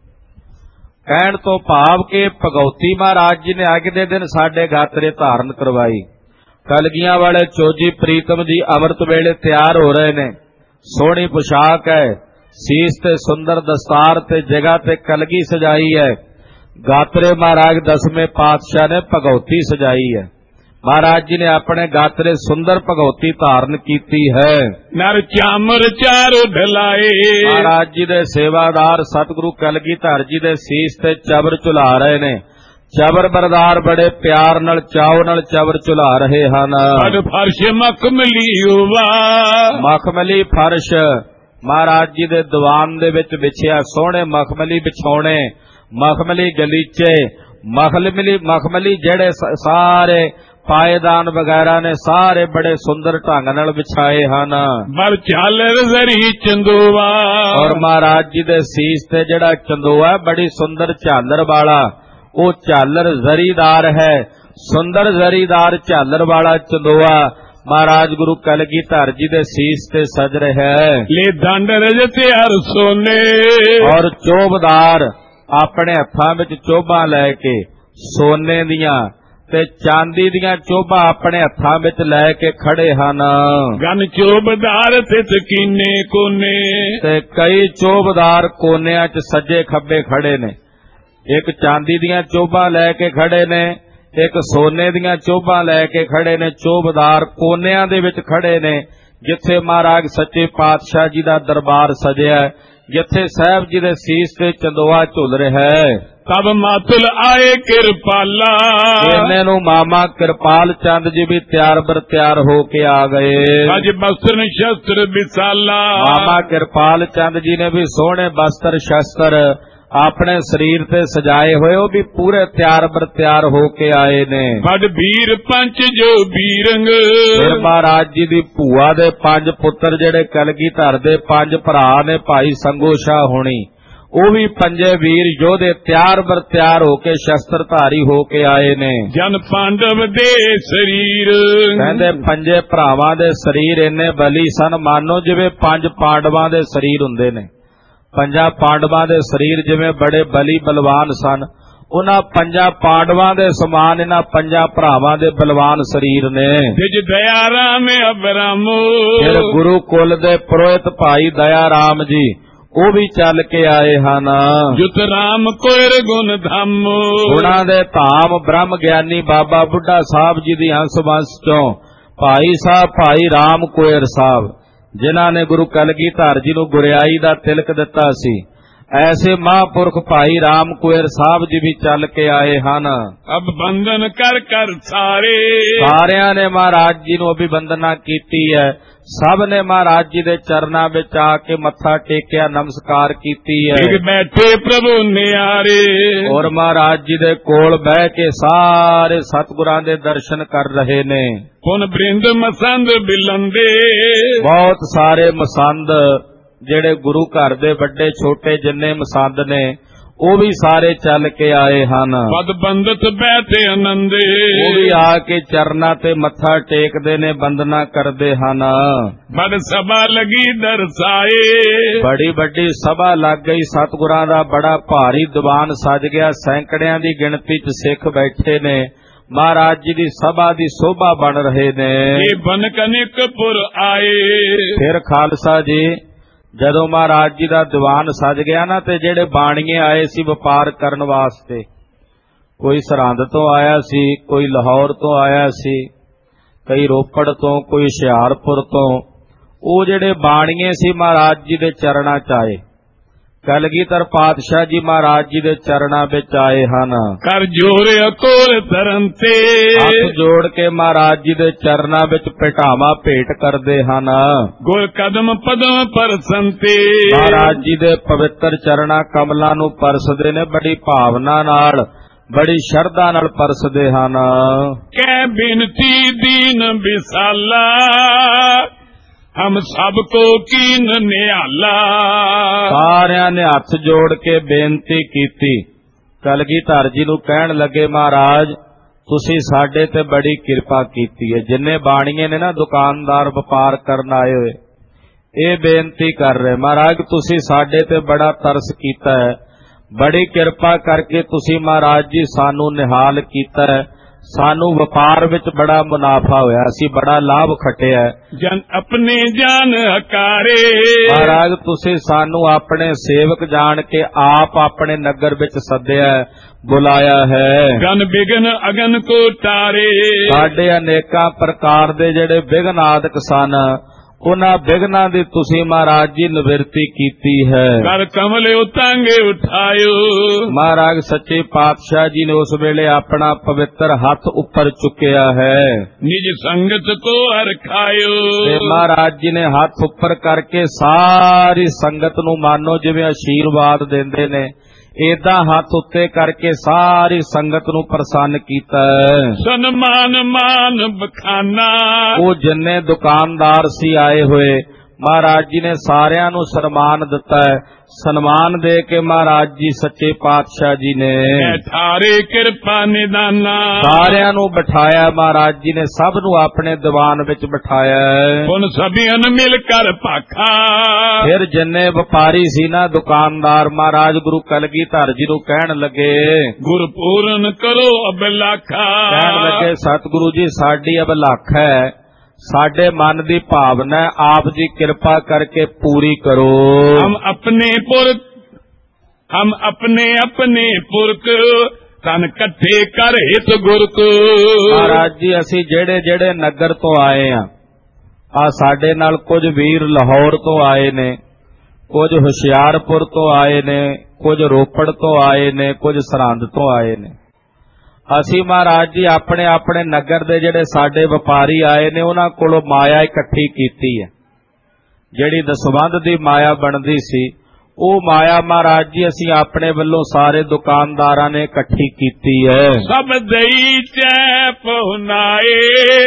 Speaker 2: ਕਹਿਣ ਤੋਂ ਭਾਵ ਕਿ ਭਗਉਤੀ ਮਹਾਰਾਜ ਜੀ ਨੇ ਅੱਜ ਦੇ ਦਿਨ ਸਾਡੇ ਗਾਤਰੇ ਧਾਰਨ ਕਰਵਾਈ। ਕਲਗੀਆਂ ਵਾਲੇ ਚੋਜੀ ਪ੍ਰੀਤਮ ਜੀ ਅੰਮ੍ਰਿਤ ਵੇਲੇ ਤਿਆਰ ਹੋ ਰਹੇ ਨੇ, ਸੋਹਣੀ ਪੁਸ਼ਾਕ ਹੈ, ਸੀਸ ਤੇ ਸੁੰਦਰ ਦਸਤਾਰ ਤੇ ਜਗ੍ਹਾ ਤੇ ਕਲਗੀ ਸਜਾਈ ਹੈ। ਗਾਤਰੇ ਮਹਾਰਾਜ ਦਸਵੇਂ ਪਾਤਸ਼ਾਹ ਨੇ ਭਗਉਤੀ ਸਜਾਈ ਹੈ। ਮਹਾਰਾਜ ਜੀ ਨੇ ਆਪਣੇ ਗਾਤਰੇ ਸੁੰਦਰ ਭਗਉਤੀ ਧਾਰਨ ਕੀਤੀ ਹੈ।
Speaker 1: ਨਰ ਚਾਮਰ ਚਾਰ ਢਲਾਏ,
Speaker 2: ਮਹਾਰਾਜ ਜੀ ਦੇ ਸੇਵਾਦਾਰ ਸਤਿਗੁਰੂ ਕਲਗੀਧਰ ਜੀ ਦੇ ਸੀਸ ਤੇ ਚਬਰ ਝੁਲਾ ਰਹੇ ਨੇ। ਚਬਰ ਬਰਦਾਰ ਬੜੇ ਪਿਆਰ ਨਾਲ ਚਾਉ ਨਾਲ ਚਬਰ ਝੁਲਾ ਰਹੇ ਹਨ।
Speaker 1: ਫਰਸ਼ ਮਖਮਲੀ ਹੋਵਾ,
Speaker 2: ਮਖਮਲੀ ਫਰਸ਼ ਮਹਾਰਾਜ ਜੀ ਦੇ ਦੀਵਾਨ ਦੇ ਵਿੱਚ ਵਿਛਿਆ, ਸੋਹਣੇ ਮਖਮਲੀ ਵਿਛਾਉਣੇ, ਮਖਮਲੀ ਗਲੀਚੇ, ਮਖਮਲੀ ਮਖਮਲੀ ਜਿਹੜੇ ਸਾਰੇ ਪਾਏਦਾਨ ਵਗੈਰਾ ਨੇ ਸਾਰੇ ਬੜੇ ਸੁੰਦਰ ਢੰਗ ਨਾਲ ਵਿਛਾਏ ਹਨ।
Speaker 1: ਬਰ ਝਾਲਰ ਜ਼ਰੀ ਚੰਦੋਆ,
Speaker 2: ਔਰ ਮਹਾਰਾਜ ਜੀ ਦੇ ਸੀਸ ਤੇ ਜਿਹੜਾ ਚੰਦੋਆ ਬੜੀ ਸੁੰਦਰ ਝਾਲਰ ਵਾਲਾ, ਉਹ ਝਾਲਰ ਜ਼ਰੀਦਾਰ ਹੈ, ਸੁੰਦਰ ਜ਼ਰੀਦਾਰ ਝਾਲਰ ਵਾਲਾ ਚੰਦੋਆ ਮਹਾਰਾਜ ਗੁਰੂ ਕਲਗੀਧਰ ਜੀ ਦੇ ਸੀਸ ਤੇ ਸਜ ਰਿਹਾ ਹੈ।
Speaker 1: ਲੈ ਦੰਡ ਰਜਤੇ ਹਰ ਸੋਨੇ,
Speaker 2: ਔਰ ਚੋਬਦਾਰ ਆਪਣੇ ਹੱਥਾਂ ਵਿੱਚ ਚੋਭਾਂ ਲੈ ਕੇ ਸੋਨੇ ਦੀਆਂ ਤੇ ਚਾਂਦੀ ਦੀਆਂ ਚੋਭਾਂ ਆਪਣੇ ਹੱਥਾਂ ਵਿੱਚ ਲੈ ਕੇ ਖੜੇ ਹਨ।
Speaker 1: ਗਨ ਚੋਬਦਾਰ ਤੇ ਤਕੀਨੇ ਕੋਨੇ,
Speaker 2: ਤੇ ਕਈ ਚੋਬਦਾਰ ਕੋਨਿਆਂ 'ਚ ਸੱਜੇ ਖੱਬੇ ਖੜੇ ਨੇ। ਇੱਕ ਚਾਂਦੀ ਦੀਆਂ ਚੋਭਾਂ ਲੈ ਕੇ ਖੜੇ ਨੇ, ਇੱਕ ਸੋਨੇ ਦੀਆਂ ਚੋਭਾਂ ਲੈ ਕੇ ਖੜੇ ਨੇ, ਚੋਭਦਾਰ ਕੋਨਿਆਂ ਦੇ ਵਿੱਚ ਖੜੇ ਨੇ, ਜਿੱਥੇ ਮਹਾਰਾਜ ਸੱਚੇ ਪਾਤਸ਼ਾਹ ਜੀ ਦਾ ਦਰਬਾਰ ਸਜਿਆ, ਜਿੱਥੇ ਸਾਹਿਬ ਜੀ ਦੇ ਸੀਸ ਤੇ ਚੰਦੋਆ ਝੁੱਲ ਰਿਹਾ ਹੈ।
Speaker 1: ਤਬ ਮਾਤੁਲ ਆਏ ਕਿਰਪਾਲਾ,
Speaker 2: ਇਹਨੇ ਨੂੰ ਮਾਮਾ ਕਿਰਪਾਲ ਚੰਦ ਜੀ ਵੀ ਤਿਆਰ ਬਰ ਤਿਆਰ ਹੋ ਕੇ ਆ ਗਏ।
Speaker 1: ਅਜ ਬਸਤਰ ਸ਼ਸਤਰ ਵਿਸਾਲਾ,
Speaker 2: ਮਾਮਾ ਕਿਰਪਾਲ ਚੰਦ ਜੀ ਨੇ ਵੀ ਸੋਹਣੇ ਬਸਤਰ ਸ਼ਸਤਰ ਆਪਣੇ ਸਰੀਰ ਤੇ ਸਜਾਏ ਹੋਏ, ਉਹ ਵੀ ਪੂਰੇ ਤਿਆਰ ਬਰ ਤਿਆਰ ਹੋ ਕੇ ਆਏ ਨੇ।
Speaker 1: ਬੜ ਵੀਰ ਪੰਚ ਜੋ ਬੀਰੰਗ,
Speaker 2: ਫਿਰ ਮਹਾਰਾਜ ਜੀ ਦੀ ਭੂਆ ਦੇ ਪੰਜ ਪੁੱਤਰ ਜਿਹੜੇ ਕਲਗੀਧਰ ਦੇ ਪੰਜ ਭਰਾ ਨੇ, ਭਾਈ ਸੰਗੋ ਸ਼ਾਹ ਹੋਣੀ, ਉਹ ਵੀ ਪੰਜੇ ਵੀਰ ਯੋਧੇ ਤਿਆਰ ਬਰ ਤਿਆਰ ਹੋ ਕੇ ਸ਼ਸਤਰਧਾਰੀ ਹੋ ਕੇ ਆਏ ਨੇ।
Speaker 1: ਜਨ ਪਾਂਡਵ ਦੇ ਸਰੀਰ,
Speaker 2: ਕਹਿੰਦੇ ਪੰਜੇ ਭਰਾਵਾਂ ਦੇ ਸਰੀਰ ਇੰਨੇ ਬਲੀ ਸਨ, ਮਾਨੋ ਜਿਵੇਂ ਪੰਜ ਪਾਂਡਵਾਂ ਦੇ ਸਰੀਰ ਹੁੰਦੇ ਨੇ। ਪੰਜਾਂ ਪਾਂਡਵਾਂ ਦੇ ਸਰੀਰ ਜਿਵੇਂ ਬੜੇ ਬਲੀ ਬਲਵਾਨ ਸਨ, ਉਹਨਾਂ ਪੰਜਾਂ ਪਾਂਡਵਾਂ ਦੇ ਸਮਾਨ ਇਹਨਾਂ ਪੰਜਾਂ ਭਰਾਵਾਂ ਦੇ ਬਲਵਾਨ ਸਰੀਰ ਨੇ।
Speaker 1: ਜਿਜ ਦਇਆ ਰਾਮ ਅਬਰਾਮੋ,
Speaker 2: ਫਿਰ ਗੁਰੂ ਕੁਲ ਦੇ ਪੁਰੋਹਿਤ ਭਾਈ ਦਇਆ ਰਾਮ ਜੀ ਉਹ ਵੀ ਚੱਲ ਕੇ ਆਏ ਹਨ।
Speaker 1: ਜੁਤ ਰਾਮ ਕੋਇਰ ਗੁਣ ਧਾਮੋ,
Speaker 2: ਗੁਣਾਂ ਦੇ ਧਾਮ ਬ੍ਰਹਮ ਗਿਆਨੀ ਬਾਬਾ ਬੁੱਢਾ ਸਾਹਿਬ ਜੀ ਦੀ ਹੰਸ ਵੰਸ ਚੋਂ ਭਾਈ ਸਾਹਿਬ ਭਾਈ ਰਾਮ ਕੋਇਰ ਸਾਹਿਬ, ਜਿਨ੍ਹਾਂ ਨੇ ਗੁਰੂ ਕਲਗੀਧਰ ਜੀ ਨੂੰ ਗੁਰਿਆਈ ਦਾ ਤਿਲਕ ਦਿੱਤਾ ਸੀ, ਐਸੇ ਮਹਾਂਪੁਰਖ ਭਾਈ ਰਾਮ ਕੋਇਰ ਸਾਹਿਬ ਜੀ ਵੀ ਚੱਲ ਕੇ ਆਏ ਹਨ।
Speaker 1: ਅਬ ਬੰਦਨ ਕਰ ਕਰ ਸਾਰੇ,
Speaker 2: ਸਾਰਿਆਂ ਨੇ ਮਹਾਰਾਜ ਜੀ ਨੂੰ ਅਭਿਵੰਦਨਾ ਕੀਤੀ ਹੈ। ਸਭ ਨੇ ਮਹਾਰਾਜ ਜੀ ਦੇ ਚਰਨਾਂ ਵਿੱਚ ਆ ਕੇ ਮੱਥਾ ਟੇਕਿਆ, ਨਮਸਕਾਰ ਕੀਤੀ ਹੈ।
Speaker 1: ਇੱਕ ਬੈਠੇ ਪ੍ਰਭੂ ਨਿਆਰੇ,
Speaker 2: ਔਰ ਮਹਾਰਾਜ ਜੀ ਦੇ ਕੋਲ ਬਹਿ ਕੇ ਸਾਰੇ ਸਤਿਗੁਰਾਂ ਦੇ ਦਰਸ਼ਨ ਕਰ ਰਹੇ ਨੇ।
Speaker 1: ਪੁਨ ਬ੍ਰਿੰਦ ਮਸੰਦ ਬਿਲੰਦੇ,
Speaker 2: ਬਹੁਤ ਸਾਰੇ ਮਸੰਦ ਜਿਹੜੇ ਗੁਰੂ ਘਰ ਦੇ ਵੱਡੇ ਛੋਟੇ ਜਿੰਨੇ ਮਸੰਦ ਨੇ, ਉਹ ਵੀ ਸਾਰੇ ਚੱਲ ਕੇ ਆਏ ਹਨ।
Speaker 1: ਪਦ ਬੰਦਤ ਬੈਠੇ ਆਨੰਦੇ,
Speaker 2: ਉਹ ਵੀ ਆ ਕੇ ਚਰਨਾਂ ਤੇ ਮੱਥਾ ਟੇਕਦੇ ਨੇ, ਬੰਦਨਾ ਕਰਦੇ ਹਨ।
Speaker 1: ਬੜ ਸਭਾ ਲਗੀ ਦਰਸਾਏ,
Speaker 2: ਬੜੀ ਵੱਡੀ ਸਭਾ ਲੱਗ ਗਈ, ਸਤਿਗੁਰਾਂ ਦਾ ਬੜਾ ਭਾਰੀ ਦੀਵਾਨ ਸਜ ਗਿਆ, ਸੈਂਕੜਿਆਂ ਦੀ ਗਿਣਤੀ 'ਚ ਸਿੱਖ ਬੈਠੇ ਨੇ, ਮਹਾਰਾਜ ਜੀ ਦੀ ਸਭਾ ਦੀ ਸ਼ੋਭਾ ਬਣ ਰਹੇ ਨੇ।
Speaker 1: ਇਹ ਬਨ ਕਨਿਕਪੁਰ ਆਏ,
Speaker 2: ਫਿਰ ਖਾਲਸਾ ਜੀ ਜਦੋਂ ਮਹਾਰਾਜ ਜੀ ਦਾ ਦੀਵਾਨ ਸਜ ਗਿਆ ਨਾ, ਤੇ ਜਿਹੜੇ ਬਾਣੀਏ ਆਏ ਸੀ ਵਪਾਰ ਕਰਨ ਵਾਸਤੇ, ਕੋਈ ਸਰਹੰਦ ਤੋਂ ਆਇਆ ਸੀ, ਕੋਈ ਲਾਹੌਰ ਤੋਂ ਆਇਆ ਸੀ, ਕਈ ਰੋਪੜ ਤੋਂ, ਕੋਈ ਹੁਸ਼ਿਆਰਪੁਰ ਤੋਂ, ਉਹ ਜਿਹੜੇ ਬਾਣੀਏ ਸੀ ਮਹਾਰਾਜ ਜੀ ਦੇ ਚਰਨਾਂ 'ਚ ਆਏ। ਕਲਗੀਧਰ ਪਾਤਸ਼ਾਹ ਜੀ ਮਹਾਰਾਜ ਜੀ ਦੇ ਚਰਨਾਂ ਵਿੱਚ ਆਏ ਹਨ।
Speaker 1: ਕਰ ਜੋਰੇ ਅਕੋਰ ਤਰਨ ਤੇ,
Speaker 2: ਹੱਥ ਜੋੜ ਕੇ ਮਹਾਰਾਜ ਜੀ ਦੇ ਚਰਨਾਂ ਵਿੱਚ ਭੇਟਾਵਾਂ ਭੇਟ ਕਰਦੇ ਹਨ।
Speaker 1: ਗੁਰ ਕਦਮ ਪਦਮ ਪਰਸੰਤੇ,
Speaker 2: ਮਹਾਰਾਜ ਜੀ ਦੇ ਪਵਿੱਤਰ ਚਰਨਾਂ ਕਮਲਾਂ ਨੂੰ ਪਰਸਦੇ ਨੇ, ਬੜੀ ਭਾਵਨਾ ਨਾਲ, ਬੜੀ ਸ਼ਰਧਾ ਨਾਲ ਪਰਸਦੇ ਹਨ।
Speaker 1: ਕਹਿ ਬਿਨਤੀ ਦੀਨ ਵਿਸਾਲਾ, ਹਮ ਸਭ ਕੋ ਕੀਨ ਨਿਹਾਲਾ।
Speaker 2: ਸਾਰਿਆਂ ਨੇ ਹੱਥ ਜੋੜ ਕੇ ਬੇਨਤੀ ਕੀਤੀ। ਕਲਗੀਧਰ ਜੀ ਨੂੰ ਕਹਿਣ ਲੱਗੇ, ਮਹਾਰਾਜ ਤੁਸੀਂ ਸਾਡੇ ਤੇ ਬੜੀ ਕਿਰਪਾ ਕੀਤੀ ਹੈ। ਜਿੰਨੇ ਬਾਣੀਏ ਨੇ ਨਾ, ਦੁਕਾਨਦਾਰ ਵਪਾਰ ਕਰਨ ਆਏ ਹੋਏ, ਇਹ ਬੇਨਤੀ ਕਰ ਰਹੇ, ਮਹਾਰਾਜ ਤੁਸੀਂ ਸਾਡੇ ਤੇ ਬੜਾ ਤਰਸ ਕੀਤਾ ਹੈ, ਬੜੀ ਕਿਰਪਾ ਕਰਕੇ ਤੁਸੀਂ ਮਹਾਰਾਜ ਜੀ ਸਾਨੂੰ ਨਿਹਾਲ ਕੀਤਾ ਹੈ, ਸਾਨੂੰ ਵਪਾਰ ਵਿੱਚ ਬੜਾ ਮੁਨਾਫਾ ਹੋਇਆ, ਅਸੀਂ ਬੜਾ ਲਾਭ ਖੱਟਿਆ।
Speaker 1: ਜਨ ਆਪਣੇ ਜਾਨ ਹਕਾਰੇ,
Speaker 2: ਮਹਾਰਾਜ ਤੁਸੀਂ ਸਾਨੂੰ ਆਪਣੇ ਸੇਵਕ ਜਾਣ ਕੇ ਆਪ ਆਪਣੇ ਨਗਰ ਵਿੱਚ ਸੱਦਿਆ, ਬੁਲਾਇਆ ਹੈ।
Speaker 1: ਗਨ ਬਿਗਨ ਅਗਨ ਕੋ ਟਾਰੇ,
Speaker 2: ਸਾਡੇ ਅਨੇਕਾਂ ਪ੍ਰਕਾਰ ਦੇ ਜਿਹੜੇ ਵਿਘਨ ਆਦਿਕ ਸਨ, ਉਹਨਾਂ ਵਿਘਨਾਂ ਦੀ ਤੁਸੀਂ ਮਹਾਰਾਜ ਜੀ ਨਿਵਰਤੀ ਕੀਤੀ ਹੈ।
Speaker 1: ਕਰ ਕਮਲ ਉਤਾਂਗੇ ਉਠਾਇਓ,
Speaker 2: ਮਹਾਰਾਜ ਸੱਚੇ ਪਾਤਸ਼ਾਹ ਜੀ ਨੇ ਉਸ ਵੇਲੇ ਆਪਣਾ ਪਵਿੱਤਰ ਹੱਥ ਉੱਪਰ ਚੁੱਕਿਆ ਹੈ।
Speaker 1: ਨਿਜ ਸੰਗਤ ਕੋ ਹਰਖਾਇਓ,
Speaker 2: ਤੇ ਮਹਾਰਾਜ ਜੀ ਨੇ ਹੱਥ ਉੱਪਰ ਕਰਕੇ ਸਾਰੀ ਸੰਗਤ ਨੂੰ ਮਾਨੋ ਜਿਵੇਂ ਆਸ਼ੀਰਵਾਦ ਦਿੰਦੇ ਨੇ, ਏਦਾਂ ਹੱਥ ਉੱਤੇ ਕਰਕੇ ਸਾਰੀ ਸੰਗਤ ਨੂੰ ਪ੍ਰਸੰਨ ਕੀਤਾ।
Speaker 1: ਸਨਮਾਨ ਮਾਨ ਬਖਾਨਾ, ਉਹ
Speaker 2: ਜਿੰਨੇ ਦੁਕਾਨਦਾਰ ਸੀ ਆਏ ਹੋਏ, ਮਹਾਰਾਜ ਜੀ ਨੇ ਸਾਰਿਆਂ ਨੂੰ ਸਨਮਾਨ ਦਿੱਤਾ ਹੈ। ਸਨਮਾਨ ਦੇ ਕੇ ਮਹਾਰਾਜ ਜੀ ਸੱਚੇ ਪਾਤਸ਼ਾਹ ਜੀ ਨੇ
Speaker 1: ਠਾਰੇ ਕਿਰਪਾ ਨਿਦਾਨਾ,
Speaker 2: ਸਾਰਿਆਂ ਨੂੰ ਬਿਠਾਇਆ। ਮਹਾਰਾਜ ਜੀ ਨੇ ਸਭ ਨੂੰ ਆਪਣੇ ਦੀਵਾਨ ਵਿੱਚ ਬਿਠਾਇਆ।
Speaker 1: ਹੁਣ ਸਭੀਆਂ ਨੇ ਮਿਲ ਕਰ ਭਾਖਾ,
Speaker 2: ਫਿਰ ਜਿੰਨੇ ਵਪਾਰੀ ਸੀ ਨਾ, ਦੁਕਾਨਦਾਰ, ਮਹਾਰਾਜ ਗੁਰੂ ਕਲਗੀਧਰ ਜੀ ਨੂੰ ਕਹਿਣ ਲੱਗੇ,
Speaker 1: ਗੁਰਪੂਰਨ ਕਰੋ ਅਬਲਾਖਾ।
Speaker 2: ਕਹਿਣ ਲੱਗੇ, ਸਤਿਗੁਰੂ ਜੀ ਸਾਡੀ ਅਬਲਾਖ ਹੈ, ਸਾਡੇ ਮਨ ਦੀ ਭਾਵਨਾ ਆਪ ਜੀ ਕਿਰਪਾ ਕਰਕੇ ਪੂਰੀ ਕਰੋ।
Speaker 1: ਹਮ ਆਪਣੇ ਪੁਰਖ ਹਮ ਆਪਣੇ ਆਪਣੇ ਪੁਰਖ ਤਨ ਇਕੱਠੇ ਕਰ ਹਿਤ ਗੁਰ ਕੋ।
Speaker 2: ਮਹਾਰਾਜ ਜੀ ਅਸੀਂ ਜਿਹੜੇ ਜਿਹੜੇ ਨਗਰ ਤੋਂ ਆਏ ਆ, ਆ ਸਾਡੇ ਨਾਲ ਕੁਝ ਵੀਰ ਲਾਹੌਰ ਤੋਂ ਆਏ ਨੇ, ਕੁਝ ਹੁਸ਼ਿਆਰਪੁਰ ਤੋਂ ਆਏ ਨੇ, ਕੁਝ ਰੋਪੜ ਤੋਂ ਆਏ ਨੇ, ਕੁਝ ਸਰਹੰਦ ਤੋਂ ਆਏ ਨੇ। ਅਸੀਂ ਮਹਾਰਾਜ ਜੀ ਆਪਣੇ ਆਪਣੇ ਨਗਰ ਦੇ ਜਿਹੜੇ ਸਾਡੇ ਵਪਾਰੀ ਆਏ ਨੇ ਉਹਨਾਂ ਕੋਲੋਂ ਮਾਇਆ ਇਕੱਠੀ ਕੀਤੀ ਹੈ। ਜਿਹੜੀ ਦਸਵੰਧ ਦੀ ਮਾਇਆ ਬਣਦੀ ਸੀ ਉਹ ਮਾਇਆ ਮਹਾਰਾਜ ਜੀ ਅਸੀਂ ਆਪਣੇ ਵੱਲੋਂ ਸਾਰੇ ਦੁਕਾਨਦਾਰਾਂ ਨੇ ਇਕੱਠੀ ਕੀਤੀ ਹੈ।
Speaker 1: ਸਭ ਦਈ ਚੈ ਪਹੁਨਾਏ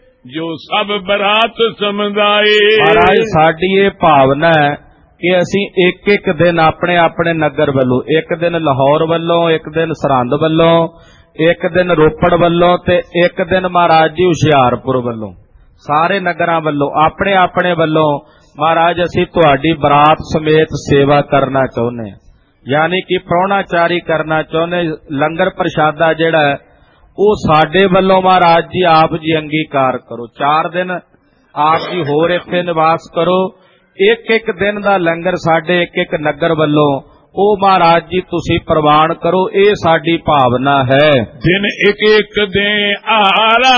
Speaker 1: ਜੋ ਸਭ ਬਰਾਤ ਸਮਝਾਏ।
Speaker 2: ਮਹਾਰਾਜ ਸਾਡੀ ਇਹ ਭਾਵਨਾ ਹੈ ਕਿ ਅਸੀਂ ਇੱਕ ਇੱਕ ਦਿਨ ਆਪਣੇ ਆਪਣੇ ਨਗਰ ਵੱਲੋਂ, ਇੱਕ ਦਿਨ ਲਾਹੌਰ ਵੱਲੋਂ, ਇੱਕ ਦਿਨ ਸਰਹੰਦ ਵੱਲੋਂ, ਇੱਕ ਦਿਨ ਰੋਪੜ ਵੱਲੋਂ ਤੇ ਇੱਕ ਦਿਨ ਮਹਾਰਾਜ ਜੀ ਹੁਸ਼ਿਆਰਪੁਰ ਵੱਲੋਂ, ਸਾਰੇ ਨਗਰਾਂ ਵੱਲੋਂ ਆਪਣੇ ਆਪਣੇ ਵੱਲੋਂ ਮਹਾਰਾਜ ਅਸੀਂ ਤੁਹਾਡੀ ਬਰਾਤ ਸਮੇਤ ਸੇਵਾ ਕਰਨਾ ਚਾਹੁੰਦੇ ਹਾਂ, ਯਾਨੀ ਕਿ ਪ੍ਰਾਹੁਣਾਚਾਰੀ ਕਰਨਾ ਚਾਹੁੰਦੇ। ਲੰਗਰ ਪ੍ਰਸ਼ਾਦਾ ਜਿਹੜਾ ਹੈ ਉਹ ਸਾਡੇ ਵੱਲੋਂ ਮਹਾਰਾਜ ਜੀ ਆਪ ਜੀ ਅੰਗੀਕਾਰ ਕਰੋ। ਚਾਰ ਦਿਨ ਆਪ ਜੀ ਹੋਰ ਇੱਥੇ ਨਿਵਾਸ ਕਰੋ। ਇੱਕ ਇੱਕ ਦਿਨ ਦਾ ਲੰਗਰ ਸਾਡੇ ਇੱਕ ਇੱਕ ਨਗਰ ਵੱਲੋਂ ਉਹ ਮਹਾਰਾਜ ਜੀ ਤੁਸੀਂ ਪ੍ਰਵਾਨ ਕਰੋ। ਇਹ ਸਾਡੀ ਭਾਵਨਾ ਹੈ।
Speaker 1: ਦਿਨ ਇੱਕ ਇੱਕ ਦੇ ਆਰਾ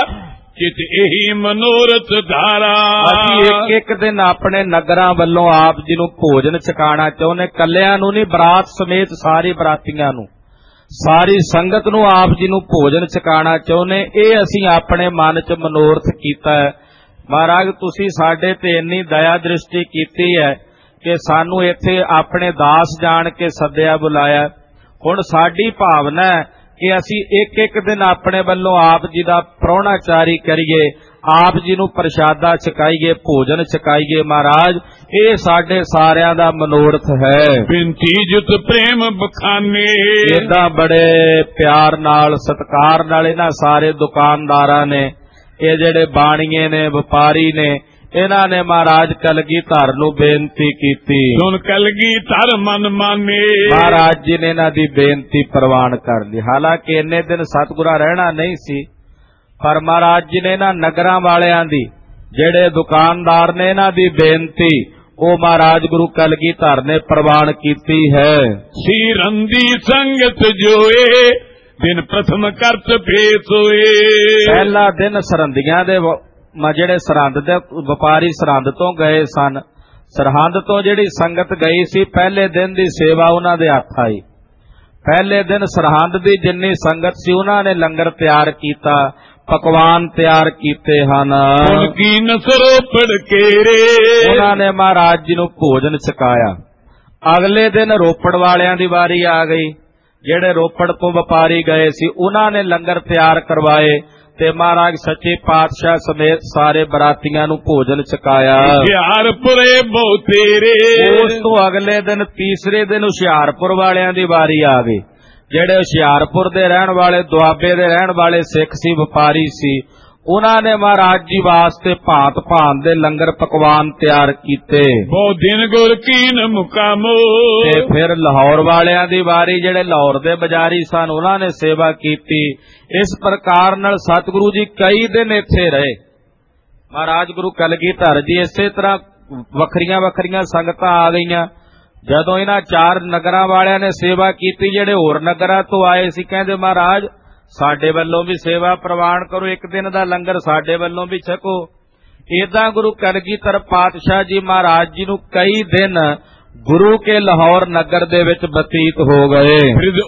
Speaker 1: ਚਿਤ ਇਹੀ ਮਨੋਰਥ ਧਾਰਾ।
Speaker 2: ਅਸੀਂ ਇੱਕ ਇੱਕ ਦਿਨ ਆਪਣੇ ਨਗਰਾਂ ਵੱਲੋਂ ਆਪ ਜੀ ਨੂੰ ਭੋਜਨ ਛਕਾਣਾ ਚਾਹੁੰਦੇ, ਕੱਲਿਆਂ ਨੂੰ ਨਹੀਂ, ਬਰਾਤ ਸਮੇਤ ਸਾਰੀ ਬਰਾਤੀਆਂ ਨੂੰ, ਸਾਰੀ ਸੰਗਤ ਨੂੰ ਆਪ ਜੀ ਨੂੰ ਭੋਜਨ ਛਕਾਣਾ ਚਾਹੁੰਦੇ। ਇਹ ਅਸੀਂ ਆਪਣੇ ਮਨ 'ਚ ਮਨੋਰਥ ਕੀਤਾ ਹੈ। ਮਹਾਰਾਜ ਤੁਸੀਂ ਸਾਡੇ ਤੇ ਇੰਨੀ ਦਇਆ ਦ੍ਰਿਸ਼ਟੀ ਕੀਤੀ ਹੈ ਕਿ ਸਾਨੂੰ ਇੱਥੇ ਆਪਣੇ ਦਾਸ ਜਾਣ ਕੇ ਸੱਦਿਆ ਬੁਲਾਇਆ। ਹੁਣ ਸਾਡੀ ਭਾਵਨਾ ਹੈ ਕਿ ਅਸੀਂ ਇੱਕ ਇੱਕ ਦਿਨ ਆਪਣੇ ਵੱਲੋਂ ਆਪ ਜੀ ਦਾ ਪ੍ਰਾਹੁਣਾਚਾਰੀ ਕਰੀਏ, ਆਪ ਜੀ ਨੂੰ ਪ੍ਰਸ਼ਾਦਾ ਛਕਾਈਏ, ਭੋਜਨ ਛਕਾਈਏ। ਮਹਾਰਾਜ ਇਹ ਸਾਡੇ ਸਾਰਿਆਂ ਦਾ ਮਨੋਰਥ ਹੈ।
Speaker 1: ਬਿੰਤੀ ਜੁਤ ਪ੍ਰੇਮ ਬਖਾਨੇ।
Speaker 2: ਏਦਾਂ ਬੜੇ ਪਿਆਰ ਨਾਲ ਸਤਿਕਾਰ ਨਾਲ ਇਹਨਾਂ ਸਾਰੇ ਦੁਕਾਨਦਾਰਾਂ ਨੇ, ਇਹ ਜਿਹੜੇ ਬਾਣੀਏ ਨੇ, ਵਪਾਰੀ ਨੇ, ਇਹਨਾਂ ਨੇ ਮਹਾਰਾਜ ਕਲਗੀਧਰ ਨੂੰ ਬੇਨਤੀ ਕੀਤੀ।
Speaker 1: ਸੁਣ ਕਲਗੀਧਰ ਮਨ ਮਾਨੇ।
Speaker 2: ਮਹਾਰਾਜ ਜੀ ਨੇ ਇਹਨਾਂ ਦੀ ਬੇਨਤੀ ਪ੍ਰਵਾਨ ਕਰ ਲਈ। ਹਾਲਾਂਕਿ ਇੰਨੇ ਦਿਨ ਸਤਿਗੁਰਾਂ ਰਹਿਣਾ ਨਹੀਂ ਸੀ, ਪਰ ਮਹਾਰਾਜ ਜੀ ਨੇ ਇਹਨਾਂ ਨਗਰਾਂ ਵਾਲਿਆਂ ਦੀ, ਜਿਹੜੇ ਦੁਕਾਨਦਾਰ ਨੇ, ਇਹਨਾਂ ਦੀ ਬੇਨਤੀ ਉਹ ਮਹਾਰਾਜ ਗੁਰੂ ਕਲਗੀਧਰ ਨੇ ਪ੍ਰਵਾਨ ਕੀਤੀ ਹੈ।
Speaker 1: ਸੀਰੰਦੀ ਸੰਗਤ ਜੋਏ ਦਿਨ ਪ੍ਰਥਮ ਕਰਤ ਫੇਸ ਹੋਏ।
Speaker 2: ਪਹਿਲਾ ਦਿਨ ਸਰਹੰਦੀਆਂ ਦੇ ਜਿਹੜੇ ਸਰਹੰਦ ਦੇ ਵਪਾਰੀ ਸਰਹੰਦ ਤੋਂ ਗਏ ਸਨ, ਸਰਹੰਦ ਤੋਂ ਜਿਹੜੀ ਸੰਗਤ ਗਈ ਸੀ, ਪਹਿਲੇ ਦਿਨ ਦੀ ਸੇਵਾ ਉਹਨਾਂ ਦੇ ਹੱਥ ਆਈ। ਪਹਿਲੇ ਦਿਨ ਸਰਹੰਦ ਦੀ ਜਿੰਨੀ ਸੰਗਤ ਸੀ ਉਹਨਾਂ ਨੇ ਲੰਗਰ ਤਿਆਰ ਕੀਤਾ, ਪਕਵਾਨ ਤਿਆਰ ਕੀਤੇ ਹਨ।
Speaker 1: ਕੀ ਨਸਰੋ ਪੜਕੇਰੇ।
Speaker 2: ਉਹਨਾਂ ਨੇ ਮਹਾਰਾਜ ਜੀ ਨੂੰ ਭੋਜਨ ਛਕਾਇਆ। ਅਗਲੇ ਦਿਨ ਰੋਪੜ ਵਾਲਿਆਂ ਦੀ ਵਾਰੀ ਆ ਗਈ। ਜਿਹੜੇ ਰੋਪੜ ਤੋਂ ਵਪਾਰੀ ਗਏ ਸੀ ਉਹਨਾਂ ਨੇ ਲੰਗਰ ਤਿਆਰ ਕਰਵਾਏ ਤੇ ਮਹਾਰਾਜ ਸੱਚੇ ਪਾਤਸ਼ਾਹ ਸਮੇਤ ਸਾਰੇ ਬਰਾਤੀਆਂ ਨੂੰ ਭੋਜਨ ਛਕਾਇਆ।
Speaker 1: ਹੁਸ਼ਿਆਰਪੁਰੇ ਬਹੁ ਤੇਰੇ।
Speaker 2: ਉਸ ਤੋਂ ਅਗਲੇ ਦਿਨ ਤੀਸਰੇ ਦਿਨ ਹੁਸ਼ਿਆਰਪੁਰ ਵਾਲਿਆਂ ਦੀ ਵਾਰੀ ਆ ਗਈ। ਜਿਹੜੇ ਹੁਸ਼ਿਆਰਪੁਰ ਦੇ ਰਹਿਣ ਵਾਲੇ, ਦੁਆਬੇ ਦੇ ਰਹਿਣ ਵਾਲੇ ਸਿੱਖ ਸੀ, ਵਪਾਰੀ ਸੀ, ਉਹਨਾਂ ਨੇ ਮਹਾਰਾਜ ਜੀ ਵਾਸਤੇ ਭਾਂਤ ਭਾਂਤ ਦੇ ਲੰਗਰ ਪਕਵਾਨ ਤਿਆਰ ਕੀਤੇ।
Speaker 1: ਬਹੁ ਦਿਨ ਗੁਰ ਕੀਨ ਮੁਕਾਮੋ।
Speaker 2: ਤੇ ਫਿਰ ਲਾਹੌਰ ਵਾਲਿਆਂ ਦੀ ਵਾਰੀ, ਜਿਹੜੇ ਲਾਹੌਰ ਦੇ ਬਾਜ਼ਾਰੀ ਸਨ, ਉਹਨਾਂ ਨੇ ਸੇਵਾ ਕੀਤੀ। ਇਸ ਪ੍ਰਕਾਰ ਨਾਲ ਸਤਿਗੁਰੂ ਜੀ ਕਈ ਦਿਨ ਇੱਥੇ ਰਹੇ। ਮਹਾਰਾਜ ਗੁਰੂ ਕਲਗੀਧਰ ਜੀ ਇਸੇ ਤਰ੍ਹਾਂ ਵੱਖਰੀਆਂ ਵੱਖਰੀਆਂ ਸੰਗਤਾਂ ਆ ਗਈਆਂ। ਜਦੋਂ ਇਹਨਾਂ ਚਾਰ ਨਗਰਾਂ ਵਾਲਿਆਂ ਨੇ ਸੇਵਾ ਕੀਤੀ, ਜਿਹੜੇ ਹੋਰ ਨਗਰਾਂ ਤੋਂ ਆਏ ਸੀ, ਕਹਿੰਦੇ ਮਹਾਰਾਜ ਸਾਡੇ ਵੱਲੋਂ ਵੀ ਸੇਵਾ ਪ੍ਰਵਾਨ ਕਰੋ, ਇੱਕ ਦਿਨ ਦਾ ਲੰਗਰ ਸਾਡੇ ਵੱਲੋਂ ਵੀ ਛਕੋ। ਏਦਾਂ ਗੁਰੂ ਕਲਗੀਧਰ ਪਾਤਸ਼ਾਹ ਜੀ ਮਹਾਰਾਜ ਜੀ ਨੂੰ ਕਈ ਦਿਨ ਗੁਰੂ ਕੇ ਲਾਹੌਰ ਨਗਰ ਦੇ ਵਿੱਚ ਬਤੀਤ ਹੋ ਗਏ।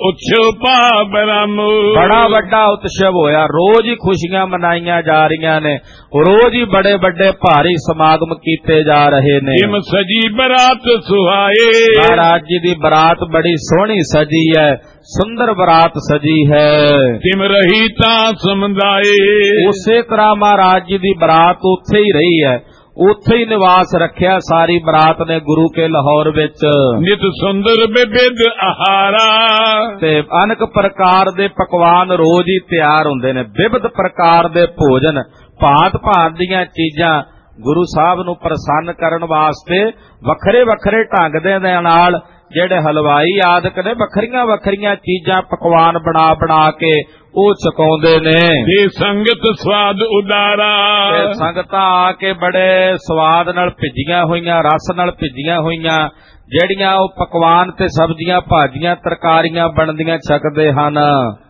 Speaker 2: ਬੜਾ ਵੱਡਾ ਉਤਸਵ ਹੋਇਆ। ਰੋਜ਼ ਹੀ ਖੁਸ਼ੀਆਂ ਮਨਾਈਆਂ ਜਾ ਰਹੀਆਂ ਨੇ, ਰੋਜ਼ ਹੀ ਬੜੇ ਵੱਡੇ ਭਾਰੀ ਸਮਾਗਮ ਕੀਤੇ ਜਾ ਰਹੇ ਨੇ।
Speaker 1: ਜਿਮ ਸਜੀ ਬਰਾਤ ਸੁਹਾਏ।
Speaker 2: ਮਹਾਰਾਜ ਜੀ ਦੀ ਬਰਾਤ ਬੜੀ ਸੋਹਣੀ ਸਜੀ ਹੈ, ਸੁੰਦਰ ਬਰਾਤ ਸਜੀ ਹੈ।
Speaker 1: ਤਿਮ ਰਹੀ ਤਾਂ ਸਮਝਾਏ।
Speaker 2: ਉਸੇ ਤਰ੍ਹਾਂ ਮਹਾਰਾਜ ਜੀ ਦੀ ਬਰਾਤ ਉੱਥੇ ਹੀ ਰਹੀ ਹੈ, ਉੱਥੇ ਹੀ ਨਿਵਾਸ ਰੱਖਿਆ ਸਾਰੀ ਬਰਾਤ ਨੇ ਗੁਰੂ ਕੇ ਲਾਹੌਰ ਵਿੱਚ।
Speaker 1: ਨਿਤ ਸੁੰਦਰ ਬਿਬਿਧ ਆਹਾਰਾ।
Speaker 2: ਤੇ ਅਨੇਕ ਪ੍ਰਕਾਰ ਦੇ ਪਕਵਾਨ ਰੋਜ਼ ਹੀ ਤਿਆਰ ਹੁੰਦੇ ਨੇ, ਵਿਵਿਧ ਪ੍ਰਕਾਰ ਦੇ ਭੋਜਨ, ਭਾਂਤ ਭਾਂਤ ਦੀਆਂ ਚੀਜ਼ਾਂ ਗੁਰੂ ਸਾਹਿਬ ਨੂੰ ਪ੍ਰਸੰਨ ਕਰਨ ਵਾਸਤੇ ਵੱਖਰੇ ਵੱਖਰੇ ਢੰਗ ਦੇ ਨਾਲ ਜਿਹੜੇ ਹਲਵਾਈ ਆਦਿਕ ਨੇ ਵੱਖਰੀਆਂ ਵੱਖਰੀਆਂ ਚੀਜ਼ਾਂ ਪਕਵਾਨ ਬਣਾ ਬਣਾ ਕੇ ਉਹ ਛਕਾਉਂਦੇ ਨੇ।
Speaker 1: ਤੇ ਸੰਗਤ ਸਵਾਦ ਉਦਾਰਾ,
Speaker 2: ਤੇ ਸੰਗਤਾਂ ਆ ਕੇ ਬੜੇ ਸਵਾਦ ਨਾਲ ਭਿੱਜੀਆਂ ਹੋਈਆਂ, ਰਸ ਨਾਲ ਭਿੱਜੀਆਂ ਹੋਈਆਂ ਜਿਹੜੀਆਂ ਉਹ ਪਕਵਾਨ ਤੇ ਸਬਜ਼ੀਆਂ ਭਾਜੀਆਂ ਤਰਕਾਰੀਆਂ ਬਣਦੀਆਂ ਛਕਦੇ ਹਨ।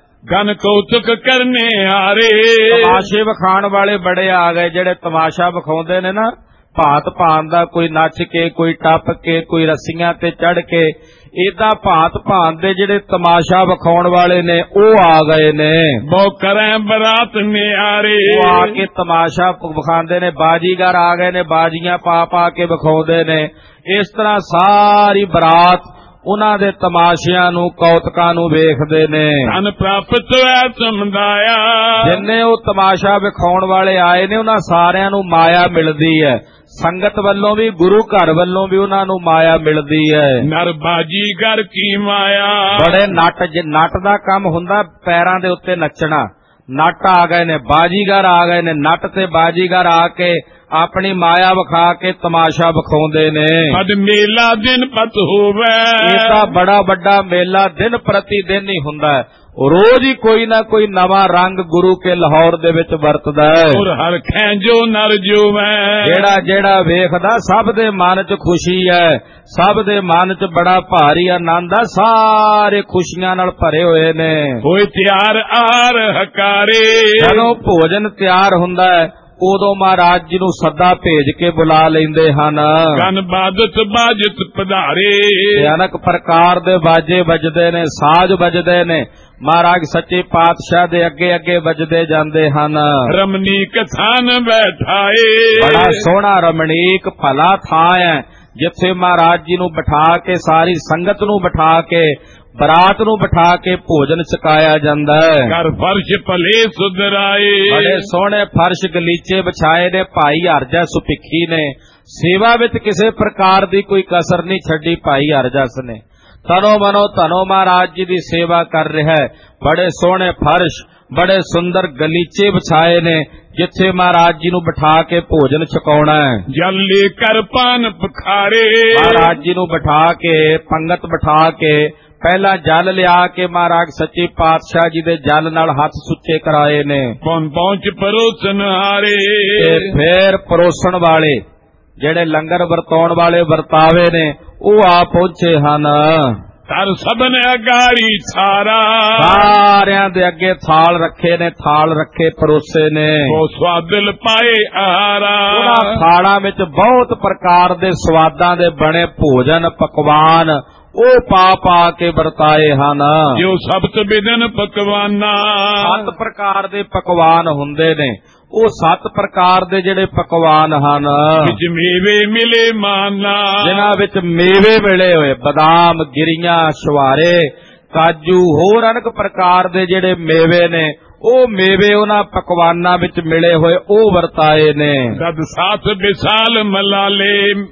Speaker 1: ਗਨ ਕੌਤੁਕ ਕਰਨੇ ਆਰੇ,
Speaker 2: ਤਮਾਸ਼ੇ ਵਿਖਾਣ ਵਾਲੇ ਬੜੇ ਆ ਗਏ ਜਿਹੜੇ ਤਮਾਸ਼ਾ ਵਿਖਾਉਂਦੇ ਨੇ ਨਾ, ਭਾਤ ਭਾਨ ਦਾ, ਕੋਈ ਨੱਚ ਕੇ, ਕੋਈ ਟੱਪ ਕੇ, ਕੋਈ ਰੱਸੀਆਂ ਤੇ ਚੜ੍ਹ ਕੇ, ਏਦਾਂ ਭਾਤ ਭਾਨ ਦੇ ਜਿਹੜੇ ਤਮਾਸ਼ਾ ਵਿਖਾਉਣ ਵਾਲੇ ਨੇ ਉਹ ਆ ਗਏ ਨੇ।
Speaker 1: ਬਹੁ ਕਰੇ ਬਰਾਤ ਨਿਆਰੇ,
Speaker 2: ਉਹ ਆ ਕੇ ਤਮਾਸ਼ਾ ਵਿਖਾਉਂਦੇ ਨੇ। ਬਾਜੀਗਰ ਆ ਗਏ ਨੇ, ਬਾਜੀਆਂ ਪਾ ਪਾ ਕੇ ਵਿਖਾਉਂਦੇ ਨੇ। ਇਸ ਤਰ੍ਹਾਂ ਸਾਰੀ ਬਰਾਤ ਉਹਨਾਂ ਦੇ ਤਮਾਸ਼ਿਆਂ ਨੂੰ, ਕੌਤਕਾਂ ਨੂੰ ਵੇਖਦੇ ਨੇ।
Speaker 1: ਧਨ ਪ੍ਰਾਪਤ ਹੋਇਆ ਸਮੁਦਾਇਆ,
Speaker 2: ਜਿੰਨੇ ਉਹ ਤਮਾਸ਼ਾ ਵਿਖਾਉਣ ਵਾਲੇ ਆਏ ਨੇ ਉਹਨਾਂ ਸਾਰਿਆਂ ਨੂੰ ਮਾਇਆ ਮਿਲਦੀ ਹੈ। ਸੰਗਤ ਵੱਲੋਂ ਵੀ, ਗੁਰੂ ਘਰ ਵੱਲੋਂ ਵੀ ਉਹਨਾਂ ਨੂੰ ਮਾਇਆ ਮਿਲਦੀ ਹੈ।
Speaker 1: ਨਰ ਬਾਜੀਗਰ ਕੀ ਮਾਇਆ,
Speaker 2: ਬੜੇ ਨੱਟ, ਜੇ ਨੱਟ ਦਾ ਕੰਮ ਹੁੰਦਾ ਪੈਰਾਂ ਦੇ ਉੱਤੇ ਨੱਚਣਾ, ਨੱਟ ਆ ਗਏ ਨੇ, ਬਾਜੀਗਰ ਆ ਗਏ ਨੇ। ਨੱਟ ਤੇ ਬਾਜੀਗਰ ਆ ਕੇ ਆਪਣੀ ਮਾਇਆ ਵਿਖਾ ਕੇ ਤਮਾਸ਼ਾ ਵਿਖਾਉਂਦੇ ਨੇ।
Speaker 1: ਪਦ ਮੇਲਾ ਦਿਨ ਪਤ ਹੋਵੇ,
Speaker 2: ਇਹ ਤਾਂ ਬੜਾ ਵੱਡਾ ਮੇਲਾ ਦਿਨ ਪ੍ਰਤੀ ਦਿਨ ਹੀ ਹੁੰਦਾ ਹੈ। ਰੋਜ਼ ਹੀ ਕੋਈ ਨਾ ਕੋਈ ਨਵਾਂ ਰੰਗ ਗੁਰੂ ਕੇ ਲਾਹੌਰ ਦੇ ਵਿੱਚ ਵਰਤਦਾ ਹੈ।
Speaker 1: ਔਰ ਹਰ ਖੈਂਜੋ ਨਰ ਜੋਵੈ,
Speaker 2: ਜਿਹੜਾ ਜਿਹੜਾ ਵੇਖਦਾ ਸਭ ਦੇ ਮਨ 'ਚ ਖੁਸ਼ੀ ਹੈ, ਸਭ ਦੇ ਮਨ 'ਚ ਬੜਾ ਭਾਰੀ ਆਨੰਦ ਹੈ, ਸਾਰੇ ਖੁਸ਼ੀਆਂ ਨਾਲ ਭਰੇ ਹੋਏ ਨੇ।
Speaker 1: ਹੋਏ ਤਿਆਰ ਆਰ ਹਕਾਰੇ,
Speaker 2: ਜਦੋਂ ਭੋਜਨ ਤਿਆਰ ਹੁੰਦਾ ਹੈ ਉਦੋਂ ਮਹਾਰਾਜ ਜੀ ਨੂੰ ਸੱਦਾ ਭੇਜ ਕੇ ਬੁਲਾ ਲੈਂਦੇ ਹਨ।
Speaker 1: ਗਨ ਬਾਦਤ ਬਾਜਤ ਪਧਾਰੇ,
Speaker 2: ਅਨੇਕ ਪ੍ਰਕਾਰ ਦੇ ਬਾਜੇ ਵੱਜਦੇ ਨੇ, ਸਾਜ਼ ਵੱਜਦੇ ਨੇ। ਮਹਾਰਾਜ ਸੱਚੇ ਪਾਤਸ਼ਾਹ ਦੇ ਅੱਗੇ ਅੱਗੇ ਵੱਜਦੇ ਜਾਂਦੇ ਹਨ।
Speaker 1: ਰਮਣੀਕ ਥਾਨ ਬੈਠਾਏ,
Speaker 2: ਬੜਾ ਸੋਹਣਾ ਰਮਣੀਕ ਭਲਾ ਥਾਂ ਹੈ ਜਿੱਥੇ ਮਹਾਰਾਜ ਜੀ ਨੂੰ ਬਿਠਾ ਕੇ, ਸਾਰੀ ਸੰਗਤ ਨੂੰ ਬਿਠਾ ਕੇ, ਬਰਾਤ ਨੂੰ ਬਿਠਾ ਕੇ ਭੋਜਨ ਛਕਾਇਆ ਜਾਂਦਾ ਹੈ।
Speaker 1: ਘਰ ਫਰਸ਼ ਭਲੇ ਸੁਧਰਾਏ,
Speaker 2: ਬੜੇ ਸੋਹਣੇ ਫਰਸ਼ ਗਲੀਚੇ ਵਿਛਾਏ ਨੇ। ਭਾਈ ਹਰਜਸ ਸੁਪਿੱਖੀ ਨੇ ਸੇਵਾ ਵਿੱਚ ਕਿਸੇ ਪ੍ਰਕਾਰ ਦੀ ਕੋਈ ਕਸਰ ਨਹੀਂ ਛੱਡੀ। ਭਾਈ ਹਰਜਸ ਨੇ ਤਨੋ ਮਨੋ ਧਨੋ ਮਹਾਰਾਜ ਜੀ ਦੀ ਸੇਵਾ ਕਰ ਰਿਹਾ ਹੈ। ਬੜੇ ਸੋਹਣੇ ਫਰਸ਼, ਬੜੇ ਸੁੰਦਰ ਗਲੀਚੇ ਵਿਛਾਏ ਨੇ ਜਿੱਥੇ ਮਹਾਰਾਜ ਜੀ ਨੂੰ ਬਿਠਾ ਕੇ ਭੋਜਨ ਛਕਾਉਣਾ ਹੈ।
Speaker 1: ਜਲ ਲੈ ਕਰ ਪਾਨ ਪਖਾਰੇ,
Speaker 2: ਮਹਾਰਾਜ ਜੀ ਨੂੰ ਬਿਠਾ ਕੇ, ਪੰਗਤ ਬਿਠਾ ਕੇ ਪਹਿਲਾਂ ਜਲ ਲਿਆ ਕੇ ਮਹਾਰਾਜ ਸੱਚੇ ਪਾਤਸ਼ਾਹ ਜੀ ਦੇ ਜਲ ਨਾਲ ਹੱਥ ਸੁੱਚੇ ਕਰਾਏ ਨੇ।
Speaker 1: ਪਹੁੰਚ ਪਹੁੰਚ ਪਰੋਸਨ ਹਾਰੇ,
Speaker 2: ਤੇ ਫੇਰ ਪਰੋਸਣ ਵਾਲੇ ਜਿਹੜੇ ਲੰਗਰ ਵਰਤਾਉਣ ਵਾਲੇ ਵਰਤਾਵੇ ਨੇ ਉਹ ਆ ਪਹੁੰਚੇ ਹਨ।
Speaker 1: ਤਰ ਸਭਨ ਅਗਾੜੀ ਸਾਰਾ,
Speaker 2: ਸਾਰਿਆਂ ਦੇ ਅੱਗੇ ਥਾਲ ਰੱਖੇ ਨੇ, ਥਾਲ ਰੱਖੇ ਪਰੋਸੇ ਨੇ।
Speaker 1: ਉਹ ਸਵਾਦਲ ਪਾਏ ਆਹਾਰਾ,
Speaker 2: ਉਹਨਾਂ ਥਾਲਾਂ ਵਿੱਚ ਬਹੁਤ ਪ੍ਰਕਾਰ ਦੇ ਸਵਾਦਾਂ ਦੇ ਬਣੇ ਭੋਜਨ ਪਕਵਾਨ ਉਹ ਪਾ ਪਾ ਕੇ ਵਰਤਾਏ ਹਨ।
Speaker 1: ਜੋ ਸਬਤ ਬਿਦਨ ਪਕਵਾਨਾ,
Speaker 2: ਸੱਤ ਪ੍ਰਕਾਰ ਦੇ ਪਕਵਾਨ ਹੁੰਦੇ ਨੇ। ਉਹ ਸੱਤ ਪ੍ਰਕਾਰ ਦੇ ਜਿਹੜੇ ਪਕਵਾਨ ਹਨ
Speaker 1: ਵਿੱਚ ਮੇਵੇ ਮਿਲੇ ਮਾਨਾ,
Speaker 2: ਜਿਨ੍ਹਾਂ ਵਿੱਚ ਮੇਵੇ ਮਿਲੇ ਹੋਏ, ਬਦਾਮ, ਗਿਰੀਆਂ, ਛੁਹਾਰੇ, ਕਾਜੂ, ਹੋਰ ਅਨੇਕ ਪ੍ਰਕਾਰ ਦੇ ਜਿਹੜੇ ਮੇਵੇ ਨੇ ਉਹ ਮੇਵੇ ਉਹਨਾਂ ਪਕਵਾਨਾਂ ਵਿੱਚ ਮਿਲੇ ਹੋਏ ਉਹ ਵਰਤਾਏ ਨੇ।
Speaker 1: ਦਦ ਸਾਥ ਵਿਸਾਲ ਮਲਾਲੇ,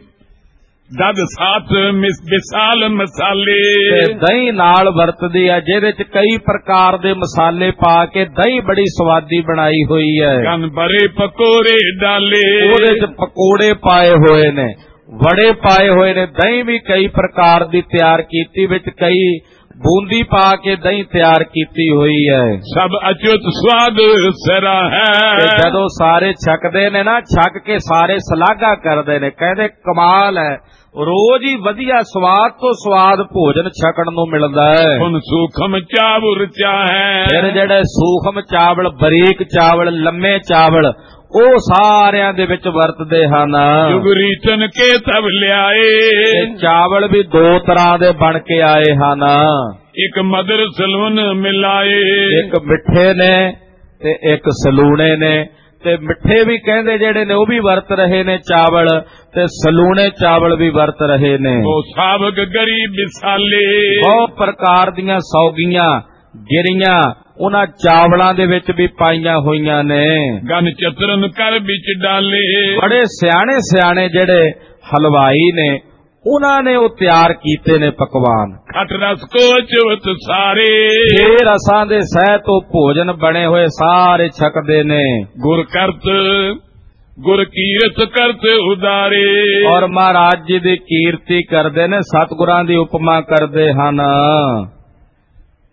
Speaker 1: ਦਦ ਸਾਥ ਵਿਸਾਲ ਮਸਾਲੇ,
Speaker 2: ਦਹੀਂ ਨਾਲ ਵਰਤਦੀ ਹੈ ਜਿਹਦੇ ਚ ਕਈ ਪ੍ਰਕਾਰ ਦੇ ਮਸਾਲੇ ਪਾ ਕੇ ਦਹੀਂ ਬੜੀ ਸਵਾਦੀ ਬਣਾਈ ਹੋਈ ਹੈ।
Speaker 1: ਕਨ ਬਰੇ ਪਕੌੜੇ ਡਾਲੇ,
Speaker 2: ਉਹਦੇ ਚ ਪਕੌੜੇ ਪਾਏ ਹੋਏ ਨੇ, ਵੜੇ ਪਾਏ ਹੋਏ ਨੇ। ਦਹੀਂ ਵੀ ਕਈ ਪ੍ਰਕਾਰ ਦੀ ਤਿਆਰ ਕੀਤੀ, ਵਿੱਚ ਕਈ ਬੂੰਦੀ ਪਾ ਕੇ ਦਹੀਂ ਤਿਆਰ ਕੀਤੀ ਹੋਈ ਹੈ।
Speaker 1: ਸਭ ਅਚੁੱਤ ਸਵਾਦ ਸਰਾ ਹੈ,
Speaker 2: ਜਦੋਂ ਸਾਰੇ ਛਕਦੇ ਨੇ ਨਾ, ਛਕ ਕੇ ਸਾਰੇ ਸ਼ਲਾਘਾ ਕਰਦੇ ਨੇ, ਕਹਿੰਦੇ ਕਮਾਲ ਹੈ, ਰੋਜ਼ ਹੀ ਵਧੀਆ ਸਵਾਦ ਤੋਂ ਸਵਾਦ ਭੋਜਨ ਛਕਣ ਨੂੰ ਮਿਲਦਾ ਹੈ।
Speaker 1: ਹੁਣ ਸੂਖਮ ਚਾਵਲ ਚਾਹੇ,
Speaker 2: ਫਿਰ ਜਿਹੜੇ ਸੂਖਮ ਚਾਵਲ, ਬਰੀਕ ਚਾਵਲ, ਲੰਮੇ ਚਾਵਲ ਉਹ ਸਾਰਿਆਂ ਦੇ ਵਿੱਚ ਵਰਤਦੇ ਹਨ।
Speaker 1: ਜੁਗਰੀਤਨ ਕੇ ਤਬ ਲਿਆਏ,
Speaker 2: ਚਾਵਲ ਵੀ ਦੋ ਤਰ੍ਹਾਂ ਦੇ ਬਣ ਕੇ ਆਏ ਹਨ।
Speaker 1: ਇੱਕ ਮਦਰ ਸਲੂਨ ਮਿਲਾਏ,
Speaker 2: ਇੱਕ ਮਿੱਠੇ ਨੇ ਤੇ ਇੱਕ ਸਲੂਣੇ ਨੇ। ਤੇ ਮਿੱਠੇ ਵੀ ਕਹਿੰਦੇ ਜਿਹੜੇ ਨੇ ਉਹ ਵੀ ਵਰਤ ਰਹੇ ਨੇ ਚਾਵਲ, ਤੇ ਸਲੂਣੇ ਚਾਵਲ ਵੀ ਵਰਤ ਰਹੇ ਨੇ।
Speaker 1: ਉਹ ਸਾਬਕ ਗਰੀਬ ਵਿਸਾਲੇ,
Speaker 2: ਬਹੁਤ ਪ੍ਰਕਾਰ ਦੀਆਂ ਸੌਗੀਆਂ, ਗਿਰੀਆਂ ਉਹਨਾਂ ਚਾਵਲਾਂ ਦੇ ਵਿੱਚ ਵੀ ਪਾਈਆਂ ਹੋਈਆਂ ਨੇ।
Speaker 1: ਗਨ ਚਤਰਨ ਕਰ ਵਿੱਚ ਡਾਲੇ,
Speaker 2: ਬੜੇ ਸਿਆਣੇ ਸਿਆਣੇ ਜਿਹੜੇ ਹਲਵਾਈ ਨੇ ਉਹਨਾਂ ਨੇ ਉਹ ਤਿਆਰ ਕੀਤੇ ਨੇ ਪਕਵਾਨ।
Speaker 1: ਖਟ ਰਸ ਕੋ ਚਵਤ ਸਾਰੇ,
Speaker 2: ਛੇ ਰਸਾਂ ਦੇ ਸਹਿਤ ਉਹ ਭੋਜਨ ਬਣੇ ਹੋਏ ਸਾਰੇ ਛਕਦੇ ਨੇ।
Speaker 1: ਗੁਰ ਕਰਤ ਗੁਰ ਕੀਰਤ ਕਰਤ ਉਦਾਰੇ,
Speaker 2: ਔਰ ਮਹਾਰਾਜ ਜੀ ਦੀ ਕੀਰਤੀ ਕਰਦੇ ਨੇ, ਸਤਿਗੁਰਾਂ ਦੀ ਉਪਮਾ ਕਰਦੇ ਹਨ।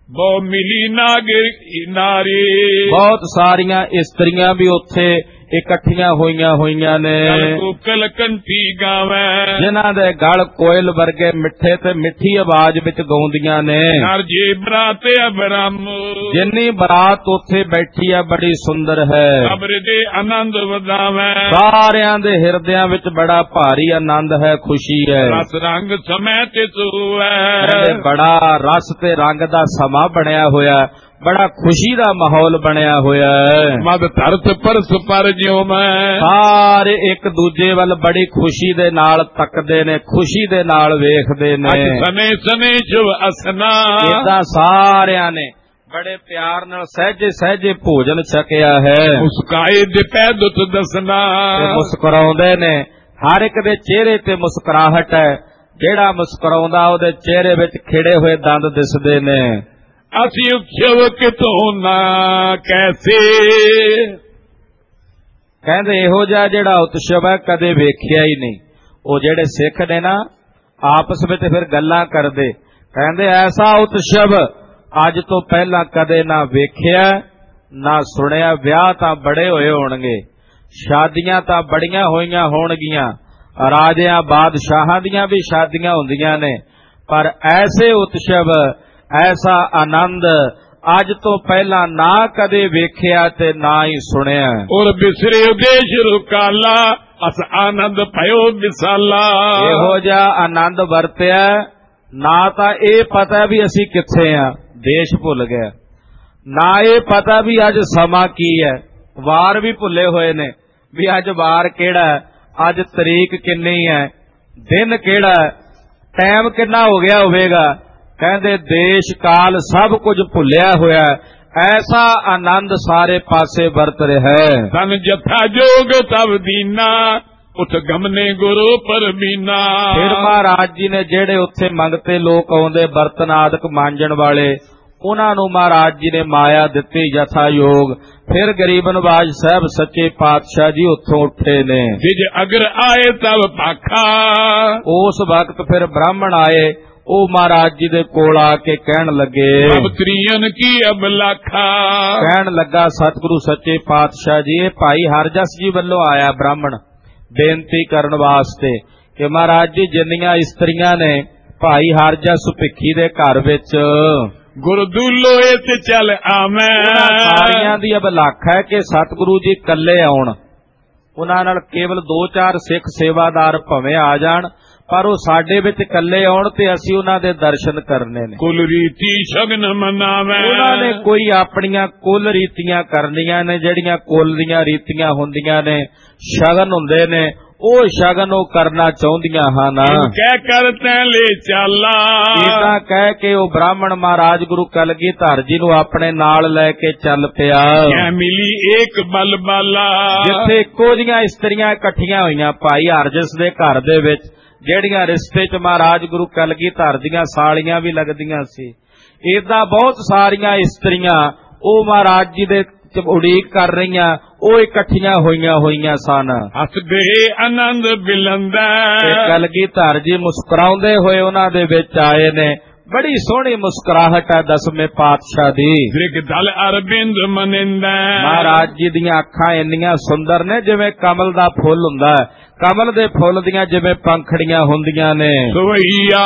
Speaker 1: ਬਹੁ ਮਿਲੀ ਨਾਗਰ ਨਾਰੀ
Speaker 2: ਬਹੁਤ ਸਾਰੀਆਂ ਇਸਤਰੀਆਂ ਵੀ ਉੱਥੇ ਇਕੱਠੀਆਂ ਹੋਈਆਂ ਹੋਈਆਂ ਨੇ
Speaker 1: ਕੋਕਲ ਕੰਠੀ ਗਾਵੇ
Speaker 2: ਜਿਨ੍ਹਾਂ ਦੇ ਗਲ ਕੋਇਲ ਵਰਗੇ ਮਿੱਠੇ ਤੇ ਮਿੱਠੀ ਆਵਾਜ਼ ਵਿੱਚ ਗਾਉਂਦੀਆਂ ਨੇ
Speaker 1: ਹਰ ਜੀ ਬਰਾਤ ਅਬਰਮ
Speaker 2: ਜਿੰਨੀ ਬਰਾਤ ਉੱਥੇ ਬੈਠੀ ਹੈ ਬੜੀ ਸੁੰਦਰ ਹੈ
Speaker 1: ਅਬਰ ਦੇ ਆਨੰਦ ਵਧਾਵੇ
Speaker 2: ਸਾਰਿਆਂ ਦੇ ਹਿਰਦਿਆਂ ਵਿੱਚ ਬੜਾ ਭਾਰੀ ਆਨੰਦ ਹੈ ਖੁਸ਼ੀ ਹੈ
Speaker 1: ਰਸ ਰੰਗ ਸਮੇਂ ਤੇ ਸੂਏ
Speaker 2: ਬੜਾ ਰਸ ਤੇ ਰੰਗ ਦਾ ਸਮਾਂ ਬਣਿਆ ਹੋਇਆ ਬੜਾ ਖੁਸ਼ੀ ਦਾ ਮਾਹੌਲ ਬਣਿਆ ਹੋਇਆ ਹੈ
Speaker 1: ਮਦ ਧਰਤ ਪਰਸ ਪਰ ਜਿਉ ਮੈਂ
Speaker 2: ਸਾਰੇ ਇੱਕ ਦੂਜੇ ਵੱਲ ਬੜੀ ਖੁਸ਼ੀ ਦੇ ਨਾਲ ਤੱਕਦੇ ਨੇ ਖੁਸ਼ੀ ਦੇ ਨਾਲ ਵੇਖਦੇ ਨੇ
Speaker 1: ਸਮੇਂ ਸਮੇਂ ਸ਼ੁਭ ਅਸਨਾ
Speaker 2: ਏਦਾਂ ਸਾਰਿਆਂ ਨੇ ਬੜੇ ਪਿਆਰ ਨਾਲ ਸਹਿਜੇ ਸਹਿਜੇ ਭੋਜਨ ਛਕਿਆ ਹੈ
Speaker 1: ਮੁਸਕਾਏ ਦੇ ਪੈ ਦੁੱਤ ਦਸਨਾ
Speaker 2: ਮੁਸਕਰਾਉਂਦੇ ਨੇ ਹਰ ਇੱਕ ਦੇ ਚਿਹਰੇ ਤੇ ਮੁਸਕਰਾਹਟ ਹੈ ਜਿਹੜਾ ਮੁਸਕਰਾਉਂਦਾ ਉਹਦੇ ਚਿਹਰੇ ਵਿੱਚ ਖਿੜੇ ਹੋਏ ਦੰਦ ਦਿਸਦੇ ਨੇ
Speaker 1: ਅਸੀਂ ਉਖਿਓ ਕਿਤੋਂ ਨਾ ਕੈਸੇ
Speaker 2: ਕਹਿੰਦੇ ਇਹੋ ਜਿਹਾ ਜਿਹੜਾ ਉਤਸਵ ਹੈ ਕਦੇ ਵੇਖਿਆ ਹੀ ਨਹੀਂ ਉਹ ਜਿਹੜੇ ਸਿੱਖ ਨੇ ਨਾ ਆਪਸ ਵਿੱਚ ਫਿਰ ਗੱਲਾਂ ਕਰਦੇ ਕਹਿੰਦੇ ਐਸਾ ਉਤਸਵ ਅੱਜ ਤੋਂ ਪਹਿਲਾਂ ਕਦੇ ਨਾ ਵੇਖਿਆ ਨਾ ਸੁਣਿਆ ਵਿਆਹ ਤਾਂ ਬੜੇ ਹੋਏ ਹੋਣਗੇ ਸ਼ਾਦੀਆਂ ਤਾਂ ਬੜੀਆਂ ਹੋਈਆਂ ਹੋਣਗੀਆਂ ਰਾਜਿਆਂ ਬਾਦਸ਼ਾਹਾਂ ਦੀਆਂ ਵੀ ਸ਼ਾਦੀਆਂ ਹੁੰਦੀਆਂ ਨੇ ਪਰ ਐਸੇ ਉਤਸਵ ਐਸਾ ਆਨੰਦ ਅੱਜ ਤੋਂ ਪਹਿਲਾਂ ਨਾ ਕਦੇ ਵੇਖਿਆ ਤੇ ਨਾ ਹੀ ਸੁਣਿਆ
Speaker 1: ਔਰ ਬਿਸਰੇ ਉਦੇਸ਼ ਰੁਕਾਲਾ ਅਸ ਆਨੰਦ ਭਇਓ ਵਿਸਾਲਾ
Speaker 2: ਇਹੋ ਜਿਹਾ ਆਨੰਦ ਵਰਤਿਆ ਨਾ ਤਾਂ ਇਹ ਪਤਾ ਵੀ ਅਸੀਂ ਕਿੱਥੇ ਆ ਦੇਸ਼ ਭੁੱਲ ਗਿਆ ਨਾ ਇਹ ਪਤਾ ਵੀ ਅੱਜ ਸਮਾਂ ਕੀ ਹੈ ਵਾਰ ਵੀ ਭੁੱਲੇ ਹੋਏ ਨੇ ਵੀ ਅੱਜ ਵਾਰ ਕਿਹੜਾ ਅੱਜ ਤਰੀਕ ਕਿੰਨੀ ਹੈ ਦਿਨ ਕਿਹੜਾ ਟਾਈਮ ਕਿੰਨਾ ਹੋ ਗਿਆ ਹੋਵੇਗਾ ਕਹਿੰਦੇ ਦੇਸ਼ ਕਾਲ ਸਭ ਕੁਝ ਭੁੱਲਿਆ ਹੋਇਆ ਐਸਾ ਆਨੰਦ ਸਾਰੇ ਪਾਸੇ ਵਰਤ ਰਿਹਾ ਹੈ
Speaker 1: ਤਨ ਜਥਾ ਜੋਗ ਤਬ ਦੀਨਾ ਉਠ ਗਮਨੇ ਗੁਰੂ ਪਰਬੀਨਾ
Speaker 2: ਫਿਰ ਮਹਾਰਾਜ ਜੀ ਨੇ ਜਿਹੜੇ ਉੱਥੇ ਮੰਗਤੇ ਲੋਕ ਆਉਂਦੇ ਬਰਤਨ ਆਦਿਕ ਮਾਂਜਣ ਵਾਲੇ ਉਹਨਾਂ ਨੂੰ ਮਹਾਰਾਜ ਜੀ ਨੇ ਮਾਇਆ ਦਿੱਤੀ ਜਥਾ ਯੋਗ ਫਿਰ ਗਰੀਬ ਨਵਾਜ ਸਾਹਿਬ ਸੱਚੇ ਪਾਤਸ਼ਾਹ ਜੀ ਉੱਥੋਂ ਉੱਠੇ ਨੇ
Speaker 1: ਜਿਜ ਅਗਰ ਆਏ ਤਬ ਪਾਖਾ
Speaker 2: ਉਸ ਵਕਤ ਫਿਰ ਬ੍ਰਾਹਮਣ ਆਏ ਉਹ ਮਹਾਰਾਜ ਜੀ ਦੇ ਕੋਲ ਆ ਕੇ ਕਹਿਣ ਲੱਗੇ
Speaker 1: ਅਬ ਤ੍ਰੀਅਨ ਕੀ ਅਬਲਾਖਾ
Speaker 2: ਕਹਿਣ ਲੱਗਾ ਸਤਿਗੁਰੂ ਸੱਚੇ ਪਾਤਸ਼ਾਹ ਜੀ ਇਹ ਭਾਈ ਹਰਜਸ ਜੀ ਵੱਲੋਂ ਆਇਆ ਬ੍ਰਾਹਮਣ ਬੇਨਤੀ ਕਰਨ ਵਾਸਤੇ ਕਿ ਮਹਾਰਾਜ ਜੀ ਜਿੰਨੀਆਂ ਇਸਤਰੀਆਂ ਨੇ ਭਾਈ ਹਰਜਸ ਭਿੱਖੀ ਦੇ ਘਰ ਵਿੱਚ
Speaker 1: ਗੁਰਦੁੱਲੋ ਤੇ ਚੱਲ ਆਵੇਂ
Speaker 2: ਸਾਰੀਆਂ ਦੀ ਅਬਲਾਖਾ ਹੈ ਕਿ ਸਤਿਗੁਰੂ ਜੀ ਇਕੱਲੇ ਆਉਣ ਉਹਨਾਂ ਨਾਲ ਕੇਵਲ ਦੋ ਚਾਰ ਸਿੱਖ ਸੇਵਾਦਾਰ ਭਵੇਂ ਆ ਜਾਣ ਪਰ ਉਹ ਸਾਡੇ ਵਿੱਚ ਇਕੱਲੇ ਆਉਣ ਤੇ ਅਸੀਂ ਉਹਨਾਂ ਦੇ ਦਰਸ਼ਨ ਕਰਨੇ ਨੇ
Speaker 1: ਕੁਲ ਰੀਤੀ ਸ਼ਗਨ ਮਨਾਵੇਂ
Speaker 2: ਉਹਨਾਂ ਨੇ ਕੋਈ ਆਪਣੀਆਂ ਕੁਲ ਰੀਤੀਆਂ ਕਰਨੀਆਂ ਨੇ ਜਿਹੜੀਆਂ ਕੁਲ ਦੀਆਂ ਰੀਤੀਆਂ ਹੁੰਦੀਆਂ ਨੇ ਸ਼ਗਨ ਹੁੰਦੇ ਨੇ ਉਹ ਸ਼ਗਨ ਉਹ ਕਰਨਾ ਚਾਹੁੰਦੀਆਂ ਹਨ
Speaker 1: ਕਹਿ ਕਰ ਤੈਂ ਲੈ ਚਾਲਾ
Speaker 2: ਇਹਦਾ ਕਹਿ ਕੇ ਉਹ ਬ੍ਰਾਹਮਣ ਮਹਾਰਾਜ ਗੁਰੂ ਕਲਗੀਧਰ ਜੀ ਨੂੰ ਆਪਣੇ ਨਾਲ ਲੈ ਕੇ ਚੱਲ ਪਿਆ
Speaker 1: ਮਿਲੀ ਏਕ ਬਲਬਾਲਾ
Speaker 2: ਜਿੱਥੇ ਇੱਕੋ ਜੀਆਂ ਇਸਤਰੀਆਂ ਇਕੱਠੀਆਂ ਹੋਈਆਂ ਭਾਈ ਹਰਜਸ ਦੇ ਘਰ ਦੇ ਵਿੱਚ ਜਿਹੜੀਆਂ ਰਿਸ਼ਤੇ ਚ ਮਹਾਰਾਜ ਗੁਰੂ ਕਲਗੀਧਰ ਦੀਆਂ ਸਾਲੀਆਂ ਵੀ ਲੱਗਦੀਆਂ ਸੀ ਏਦਾਂ ਬਹੁਤ ਸਾਰੀਆਂ ਇਸਤਰੀਆਂ ਉਹ ਮਹਾਰਾਜ ਜੀ ਦੇ ਉਡੀਕ ਕਰ ਰਹੀਆਂ ਉਹ ਇਕੱਠੀਆਂ ਹੋਈਆਂ ਹੋਈਆਂ ਸਨ
Speaker 1: ਹੱਸਦੇ ਆਨੰਦ ਬਿਲੰਦਾ
Speaker 2: ਕਲਗੀਧਰ ਜੀ ਮੁਸਕਰਾਉਂਦੇ ਹੋਏ ਉਹਨਾਂ ਦੇ ਵਿੱਚ ਆਏ ਨੇ ਬੜੀ ਸੋਹਣੀ ਮੁਸਕਰਾਹਟ ਹੈ ਦਸਵੇਂ ਪਾਤਸ਼ਾਹ ਦੀ
Speaker 1: ਦ੍ਰਿਗ ਦਲ ਅਰਬਿੰਦ ਮਨਿੰਦਾ
Speaker 2: ਮਹਾਰਾਜ ਜੀ ਦੀਆਂ ਅੱਖਾਂ ਇੰਨੀਆਂ ਸੁੰਦਰ ਨੇ ਜਿਵੇਂ ਕਮਲ ਦਾ ਫੁੱਲ ਹੁੰਦਾ ਕਮਲ ਦੇ ਫੁੱਲ ਦੀਆਂ ਜਿਵੇਂ ਪੰਖੜੀਆਂ ਹੁੰਦੀਆਂ ਨੇ
Speaker 1: ਸਵਈਆ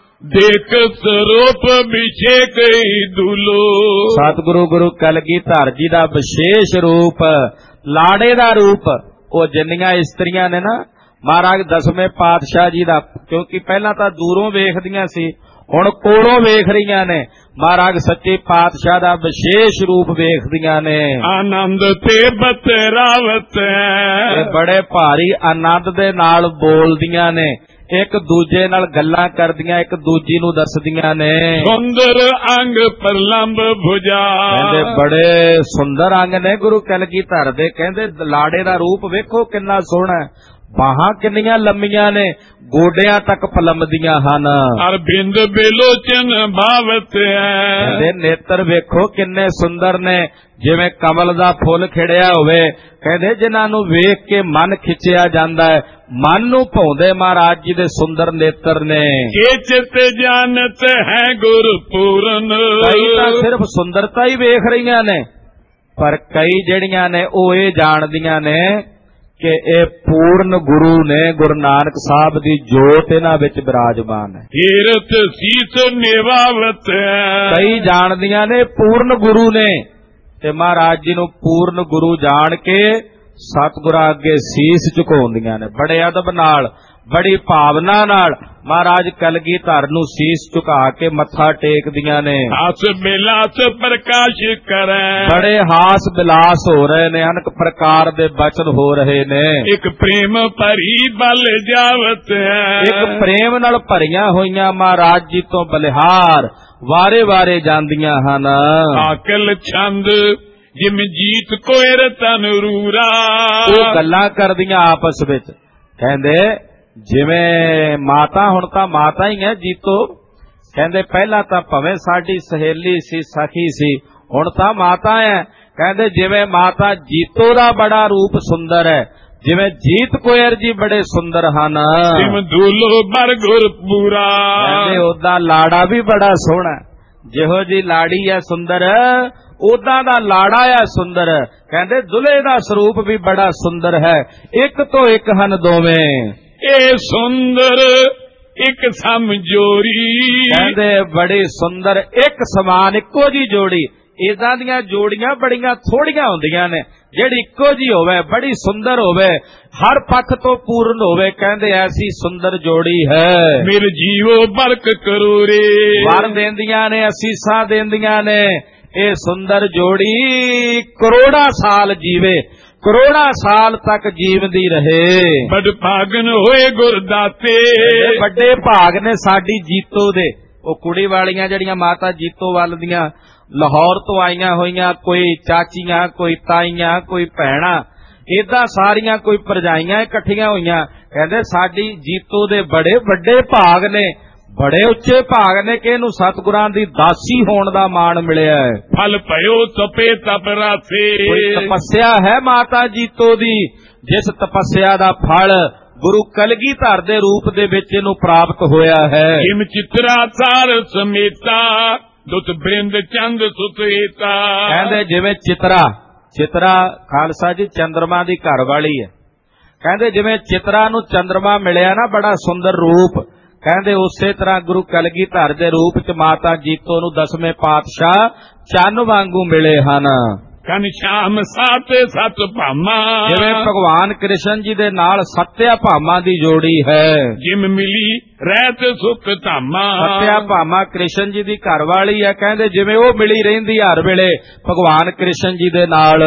Speaker 1: ਦੇਖ ਸਰੂਪ ਵਿਸ਼ੇਕ ਦੁਲੋ
Speaker 2: ਸਤਿਗੁਰੂ ਗੁਰੂ ਕਲਗੀਧਰ ਜੀ ਦਾ ਵਿਸ਼ੇਸ਼ ਰੂਪ ਲਾੜੇ ਦਾ ਰੂਪ ਉਹ ਜਿੰਨੀਆਂ ਇਸਤਰੀਆਂ ਨੇ ਨਾ ਮਹਾਰਾਜ ਦਸਵੇਂ ਪਾਤਸ਼ਾਹ ਜੀ ਦਾ ਕਿਉਂਕਿ ਪਹਿਲਾਂ ਤਾਂ ਦੂਰੋਂ ਵੇਖਦੀਆਂ ਸੀ ਹੁਣ ਕੋਲੋਂ ਵੇਖ ਰਹੀਆਂ ਨੇ ਮਹਾਰਾਜ ਸੱਚੇ ਪਾਤਸ਼ਾਹ ਦਾ ਵਿਸ਼ੇਸ਼ ਰੂਪ ਵੇਖਦੀਆਂ ਨੇ
Speaker 1: ਆਨੰਦ ਤੇ ਬਤਰਾਵਤ
Speaker 2: ਬੜੇ ਭਾਰੀ ਆਨੰਦ ਦੇ ਨਾਲ ਬੋਲਦੀਆਂ ਨੇ ਇੱਕ ਦੂਜੇ ਨਾਲ ਗੱਲਾਂ ਕਰਦੀਆਂ ਇੱਕ ਦੂਜੀ ਨੂੰ ਦੱਸਦੀਆਂ ਨੇ
Speaker 1: ਸੁੰਦਰ ਅੰਗ ਪਰਲੰਬ ਭੁਜਾ
Speaker 2: ਕਹਿੰਦੇ ਬੜੇ ਸੁੰਦਰ ਅੰਗ ਨੇ ਗੁਰੂ ਕਲਗੀਧਰ ਦੇ ਕਹਿੰਦੇ ਲਾੜੇ ਦਾ ਰੂਪ ਵੇਖੋ ਕਿੰਨਾ ਸੋਹਣਾ ਬਾਹਾਂ ਕਿੰਨੀਆਂ ਲੰਮੀਆਂ ਨੇ, ਗੋਡਿਆਂ ਤੱਕ ਪਲੰਮਦੀਆਂ ਹਨ।
Speaker 1: ਅਰ ਬਿੰਦ ਬਿਲੋਚਨ ਭਾਵਤ ਹੈ।
Speaker 2: ਕਹਿੰਦੇ ਨੇਤਰ ਵੇਖੋ ਕਿੰਨੇ ਸੁੰਦਰ ਨੇ, ਜਿਵੇਂ ਕਮਲ ਦਾ ਫੁੱਲ ਖਿੜਿਆ ਹੋਵੇ। ਕਹਿੰਦੇ ਜਿਨ੍ਹਾਂ ਨੂੰ ਵੇਖ ਕੇ ਮਨ ਖਿੱਚਿਆ ਜਾਂਦਾ ਹੈ, ਮਨ ਨੂੰ ਭਾਉਂਦੇ ਮਹਾਰਾਜ ਜੀ ਦੇ ਸੁੰਦਰ ਨੇਤਰ ਨੇ।
Speaker 1: ਇਹ ਚਿਤ ਜਾਣਤ ਹੈ ਗੁਰਪੂਰਨ।
Speaker 2: ਕਈ ਤਾਂ ਸਿਰਫ ਸੁੰਦਰਤਾ ਹੀ ਵੇਖ ਰਹੀਆਂ ਨੇ, ਪਰ ਕਈ ਜਿਹੜੀਆਂ ਨੇ ਉਹ ਇਹ ਜਾਣਦੀਆਂ ਨੇ ਕਿ ਇਹ ਪੂਰਨ ਗੁਰੂ ਨੇ, ਗੁਰੂ ਨਾਨਕ ਸਾਹਿਬ ਦੀ ਜੋਤ ਇਹਨਾਂ ਵਿੱਚ ਬਿਰਾਜਮਾਨ ਹੈ।
Speaker 1: ਕੀਰਤ ਸੀਸ ਨਿਵਾਵਤ ਹੈ।
Speaker 2: ਕਈ ਜਾਣਦੀਆਂ ਨੇ ਪੂਰਨ ਗੁਰੂ ਨੇ, ਤੇ ਮਹਾਰਾਜ ਜੀ ਨੂੰ ਪੂਰਨ ਗੁਰੂ ਜਾਣ ਕੇ ਸਤਿਗੁਰਾਂ ਅੱਗੇ ਸੀਸ ਝੁਕਾਉਂਦੀਆਂ ਨੇ। ਬੜੇ ਅਦਬ ਨਾਲ, ਬੜੀ ਭਾਵਨਾ ਨਾਲ ਮਹਾਰਾਜ ਕਲਗੀਧਰ ਨੂੰ ਸੀਸ ਝੁਕਾ ਕੇ ਮੱਥਾ ਟੇਕਦੀਆਂ ਨੇ।
Speaker 1: ਹਾਸ ਬਿਲਾਸ ਪ੍ਰਕਾਸ਼ ਕਰੈ।
Speaker 2: ਬੜੇ ਹਾਸ ਬਿਲਾਸ ਹੋ ਰਹੇ ਨੇ, ਅਨੇਕ ਪ੍ਰਕਾਰ ਦੇ ਬਚਨ ਹੋ ਰਹੇ ਨੇ।
Speaker 1: ਇੱਕ ਪ੍ਰੇਮ ਭਰੀ ਬਲ ਜਾਵਤ ਹੈ।
Speaker 2: ਇੱਕ ਪ੍ਰੇਮ ਨਾਲ ਭਰੀਆਂ ਹੋਈਆਂ ਮਹਾਰਾਜ ਜੀ ਤੋਂ ਬਲਿਹਾਰ ਵਾਰੇ ਵਾਰੇ ਜਾਂਦੀਆਂ ਹਨ।
Speaker 1: ਆਕਲ ਛੰਦ ਜਿਮ ਜੀਤ ਕੋਇਰ ਤਨਰੂਰਾ।
Speaker 2: ਉਹ ਗੱਲਾਂ ਕਰਦੀਆਂ ਆਪਸ ਵਿੱਚ, ਕਹਿੰਦੇ ਜਿਵੇਂ ਮਾਤਾ, ਹੁਣ ਤਾਂ ਮਾਤਾ ਹੀ ਹੈ ਜੀਤੋ। ਕਹਿੰਦੇ ਪਹਿਲਾਂ ਤਾਂ ਭਵੇਂ ਸਾਡੀ ਸਹੇਲੀ ਸੀ, ਸਖੀ ਸੀ, ਹੁਣ ਤਾਂ ਮਾਤਾ ਹੈ। ਕਹਿੰਦੇ ਜਿਵੇਂ ਮਾਤਾ ਜੀਤੋ ਦਾ ਬੜਾ ਰੂਪ ਸੁੰਦਰ ਹੈ, ਜਿਵੇਂ ਜੀਤ ਕੋਇਰ ਜੀ ਬੜੇ ਸੁੰਦਰ ਹਨ।
Speaker 1: ਜਿਮ ਦੂਲੋ ਬਰ ਗੁਰਪੂਰਾ।
Speaker 2: ਕਹਿੰਦੇ ਉਦਾਂ ਲਾੜਾ ਵੀ ਬੜਾ ਸੋਹਣਾ, ਜਿਹੋ ਜੀ ਲਾੜੀ ਹੈ ਸੁੰਦਰ, ਉਦਾਂ ਦਾ ਲਾੜਾ ਹੈ ਸੁੰਦਰ। ਕਹਿੰਦੇ ਦੁਲਹੇ ਦਾ ਸਰੂਪ ਵੀ ਬੜਾ ਸੁੰਦਰ ਹੈ, ਇੱਕ ਤੋਂ ਇੱਕ ਹਨ ਦੋਵੇਂ।
Speaker 1: ਇਹ ਸੁੰਦਰ ਇੱਕ ਸਮਝੋਰੀ।
Speaker 2: ਕਹਿੰਦੇ ਬੜੀ ਸੁੰਦਰ ਇੱਕ ਸਮਾਨ, ਇੱਕੋ ਜੀ ਜੋੜੀ। ਇਦਾਂ ਦੀਆਂ ਜੋੜੀਆਂ ਬੜੀਆਂ ਥੋੜੀਆਂ ਹੁੰਦੀਆਂ ਨੇ, ਜਿਹੜੀ ਇੱਕੋ ਜੀ ਹੋਵੇ, ਬੜੀ ਸੁੰਦਰ ਹੋਵੇ, ਹਰ ਪੱਖ ਤੋਂ ਪੂਰਨ ਹੋਵੇ। ਕਹਿੰਦੇ ਐਸੀ ਸੁੰਦਰ ਜੋੜੀ ਹੈ।
Speaker 1: ਮੇਰੇ ਜੀਵੋ ਬਰਕ ਕਰੋ ਰੇ।
Speaker 2: ਵਰ ਦਿੰਦੀਆਂ ਨੇ, ਅਸੀਸਾਂ ਦਿੰਦੀਆਂ ਨੇ। ਇਹ ਸੁੰਦਰ ਜੋੜੀ ਕਰੋੜਾਂ ਸਾਲ ਜੀਵੇ, ਕਰੋੜਾਂ ਸਾਲ ਤੱਕ ਜੀਵਦੀ ਰਹੇ।
Speaker 1: ਬੜ ਭਾਗਨ ਹੋਏ ਗੁਰਦਾਤੇ।
Speaker 2: ਵੱਡੇ ਭਾਗ ਨੇ ਸਾਡੀ ਜੀਤੋ ਦੇ। ਉਹ ਕੁੜੀ ਵਾਲੀਆਂ ਜਿਹੜੀਆਂ ਮਾਤਾ ਜੀਤੋ ਵੱਲ ਦੀਆਂ ਲਾਹੌਰ ਤੋਂ ਆਈਆਂ ਹੋਈਆਂ, ਕੋਈ ਚਾਚੀਆਂ, ਕੋਈ ਤਾਈਆਂ, ਕੋਈ ਭੈਣਾਂ, ਏਦਾਂ ਸਾਰੀਆਂ ਕੋਈ ਭਰਜਾਈਆਂ ਇਕੱਠੀਆਂ ਹੋਈਆਂ। ਕਹਿੰਦੇ ਸਾਡੀ ਜੀਤੋ ਦੇ ਬੜੇ ਵੱਡੇ ਭਾਗ ਨੇ, ਬੜੇ ਉੱਚੇ ਭਾਗ ਨੇ ਕਿ ਇਹਨੂੰ ਸਤਿਗੁਰਾਂ ਦੀ ਦਾਸੀ ਹੋਣ ਦਾ ਮਾਣ ਮਿਲਿਆ ਹੈ।
Speaker 1: ਫਲ ਭਇਓ ਤਪੇ ਤਪਰਾਸੇ।
Speaker 2: ਕੋਈ ਤਪੱਸਿਆ ਹੈ ਮਾਤਾ ਜੀਤੋ ਦੀ, ਜਿਸ ਤਪੱਸਿਆ ਦਾ ਫਲ ਗੁਰੂ ਕਲਗੀਧਰ ਦੇ ਰੂਪ ਦੇ ਵਿੱਚ ਇਹਨੂੰ ਪ੍ਰਾਪਤ ਹੋਇਆ ਹੈ।
Speaker 1: ਜਿਮ ਚਿਤਰਾਚਾਰ ਸਮੇਤਾ ਦੁੱਤ ਬ੍ਰਿੰਦ ਚੰਦ ਸੁਤੇਤਾ।
Speaker 2: ਕਹਿੰਦੇ ਜਿਵੇਂ ਚਿਤਰਾ, ਚਿਤਰਾ ਖਾਲਸਾ ਜੀ ਚੰਦਰਮਾ ਦੀ ਘਰ ਵਾਲੀ ਹੈ। ਕਹਿੰਦੇ ਜਿਵੇਂ ਚਿਤਰਾ ਨੂੰ ਚੰਦਰਮਾ ਮਿਲਿਆ ਨਾ, ਬੜਾ ਸੁੰਦਰ ਰੂਪ, ਕਹਿੰਦੇ ਉਸੇ ਤਰ੍ਹਾਂ ਗੁਰੂ ਕਲਗੀਧਰ ਦੇ ਰੂਪ ਚ ਮਾਤਾ ਜੀਤੋ ਨੂੰ ਦਸਵੇਂ ਪਾਤਸ਼ਾਹ ਚੰਨ ਵਾਂਗੂ ਮਿਲੇ ਹਨ।
Speaker 1: ਕਨ ਸ਼ਾਮ ਸਤ ਸਤ ਭਾਮਾ।
Speaker 2: ਜਿਵੇਂ ਭਗਵਾਨ ਕ੍ਰਿਸ਼ਨ ਜੀ ਦੇ ਨਾਲ ਸੱਤਿਆ ਭਾਮਾ ਦੀ ਜੋੜੀ ਹੈ।
Speaker 1: ਜਿਮ ਮਿਲੀ ਰਹਿਤ ਸੁਖ ਧਾਮਾ।
Speaker 2: ਸੱਤਿਆ ਭਾਮਾ ਕ੍ਰਿਸ਼ਨ ਜੀ ਦੀ ਘਰ ਵਾਲੀ ਹੈ। ਕਹਿੰਦੇ ਜਿਵੇਂ ਉਹ ਮਿਲੀ ਰਹਿੰਦੀ ਹਰ ਵੇਲੇ ਭਗਵਾਨ ਕ੍ਰਿਸ਼ਨ ਜੀ ਦੇ ਨਾਲ।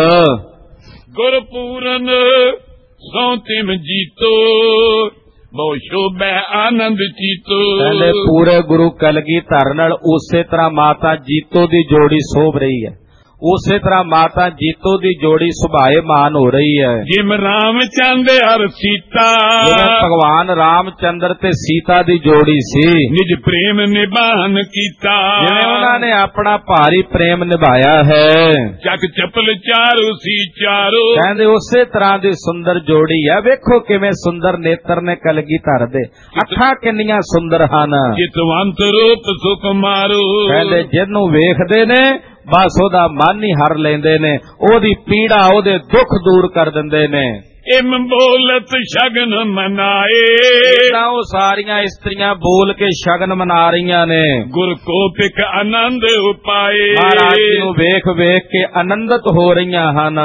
Speaker 1: ਗੁਰਪੂਰਨ ਸੋ ਤਿਮ ਜੀਤੋ ਬਹੁ ਸ਼ੋਭੈ ਆਨੰਦ ਚੀਤੋ।
Speaker 2: ਕਹਿੰਦੇ ਪੂਰੇ ਗੁਰੂ ਕਲਗੀਧਰ ਨਾਲ ਉਸੇ ਤਰ੍ਹਾਂ ਮਾਤਾ ਜੀਤੋ ਦੀ ਜੋੜੀ ਸੋਭ ਰਹੀ ਹੈ, ਉਸੇ ਤਰ੍ਹਾਂ ਮਾਤਾ ਜੀਤੋ ਦੀ ਜੋੜੀ ਸੁਭਾਏਮਾਨ ਹੋ ਰਹੀ ਹੈ।
Speaker 1: ਜਿਮ ਰਾਮ ਚੰਦ ਹਰ ਸੀਤਾ।
Speaker 2: ਜਿਵੇਂ ਭਗਵਾਨ ਰਾਮ ਚੰਦਰ ਤੇ ਸੀਤਾ ਦੀ ਜੋੜੀ ਸੀ,
Speaker 1: ਨਿਜ ਪ੍ਰੇਮ ਨਿਭਾਨ ਕੀਤਾ।
Speaker 2: ਜਿਵੇਂ ਉਹਨਾਂ ਨੇ ਆਪਣਾ ਭਾਰੀ ਪ੍ਰੇਮ ਨਿਭਾਇਆ ਹੈ।
Speaker 1: ਚੱਕ ਚਪਲ ਚਾਰੋ ਸੀ ਚਾਰੋ।
Speaker 2: ਕਹਿੰਦੇ ਉਸੇ ਤਰ੍ਹਾਂ ਦੀ ਸੁੰਦਰ ਜੋੜੀ ਹੈ। ਵੇਖੋ ਕਿਵੇਂ ਸੁੰਦਰ ਨੇਤਰ ਨੇ ਕਲਗੀਧਰ ਦੇ, ਅੱਖਾਂ ਕਿੰਨੀਆਂ ਸੁੰਦਰ ਹਨ।
Speaker 1: ਚਿਤਵੰਤ ਰੂਪ ਸੁਖ ਮਾਰੋ। ਕਹਿੰਦੇ
Speaker 2: ਜਿਹਨੂੰ ਵੇਖਦੇ ਨੇ ਬਸ ਉਹਦਾ ਮਨ ਹੀ ਹਰ ਲੈਂਦੇ ਨੇ, ਉਹਦੀ ਪੀੜਾ, ਉਹਦੇ ਦੁੱਖ ਦੂਰ ਕਰ ਦਿੰਦੇ ਨੇ।
Speaker 1: ਇਮ ਬੋਲਤ ਸ਼ਗਨ ਮਨਾਏ।
Speaker 2: ਤਾਂ ਉਹ ਸਾਰੀਆਂ ਇਸਤਰੀਆਂ ਬੋਲ ਕੇ ਸ਼ਗਨ ਮਨਾ ਰਹੀਆਂ ਨੇ। ਗੁਰ
Speaker 1: ਕੋਪਿਕ ਆਨੰਦ ਉਪਾਏ।
Speaker 2: ਮਹਾਰਾਜ ਜੀ ਨੂੰ ਵੇਖ ਵੇਖ ਕੇ ਆਨੰਦਿਤ ਹੋ ਰਹੀਆਂ ਹਨ।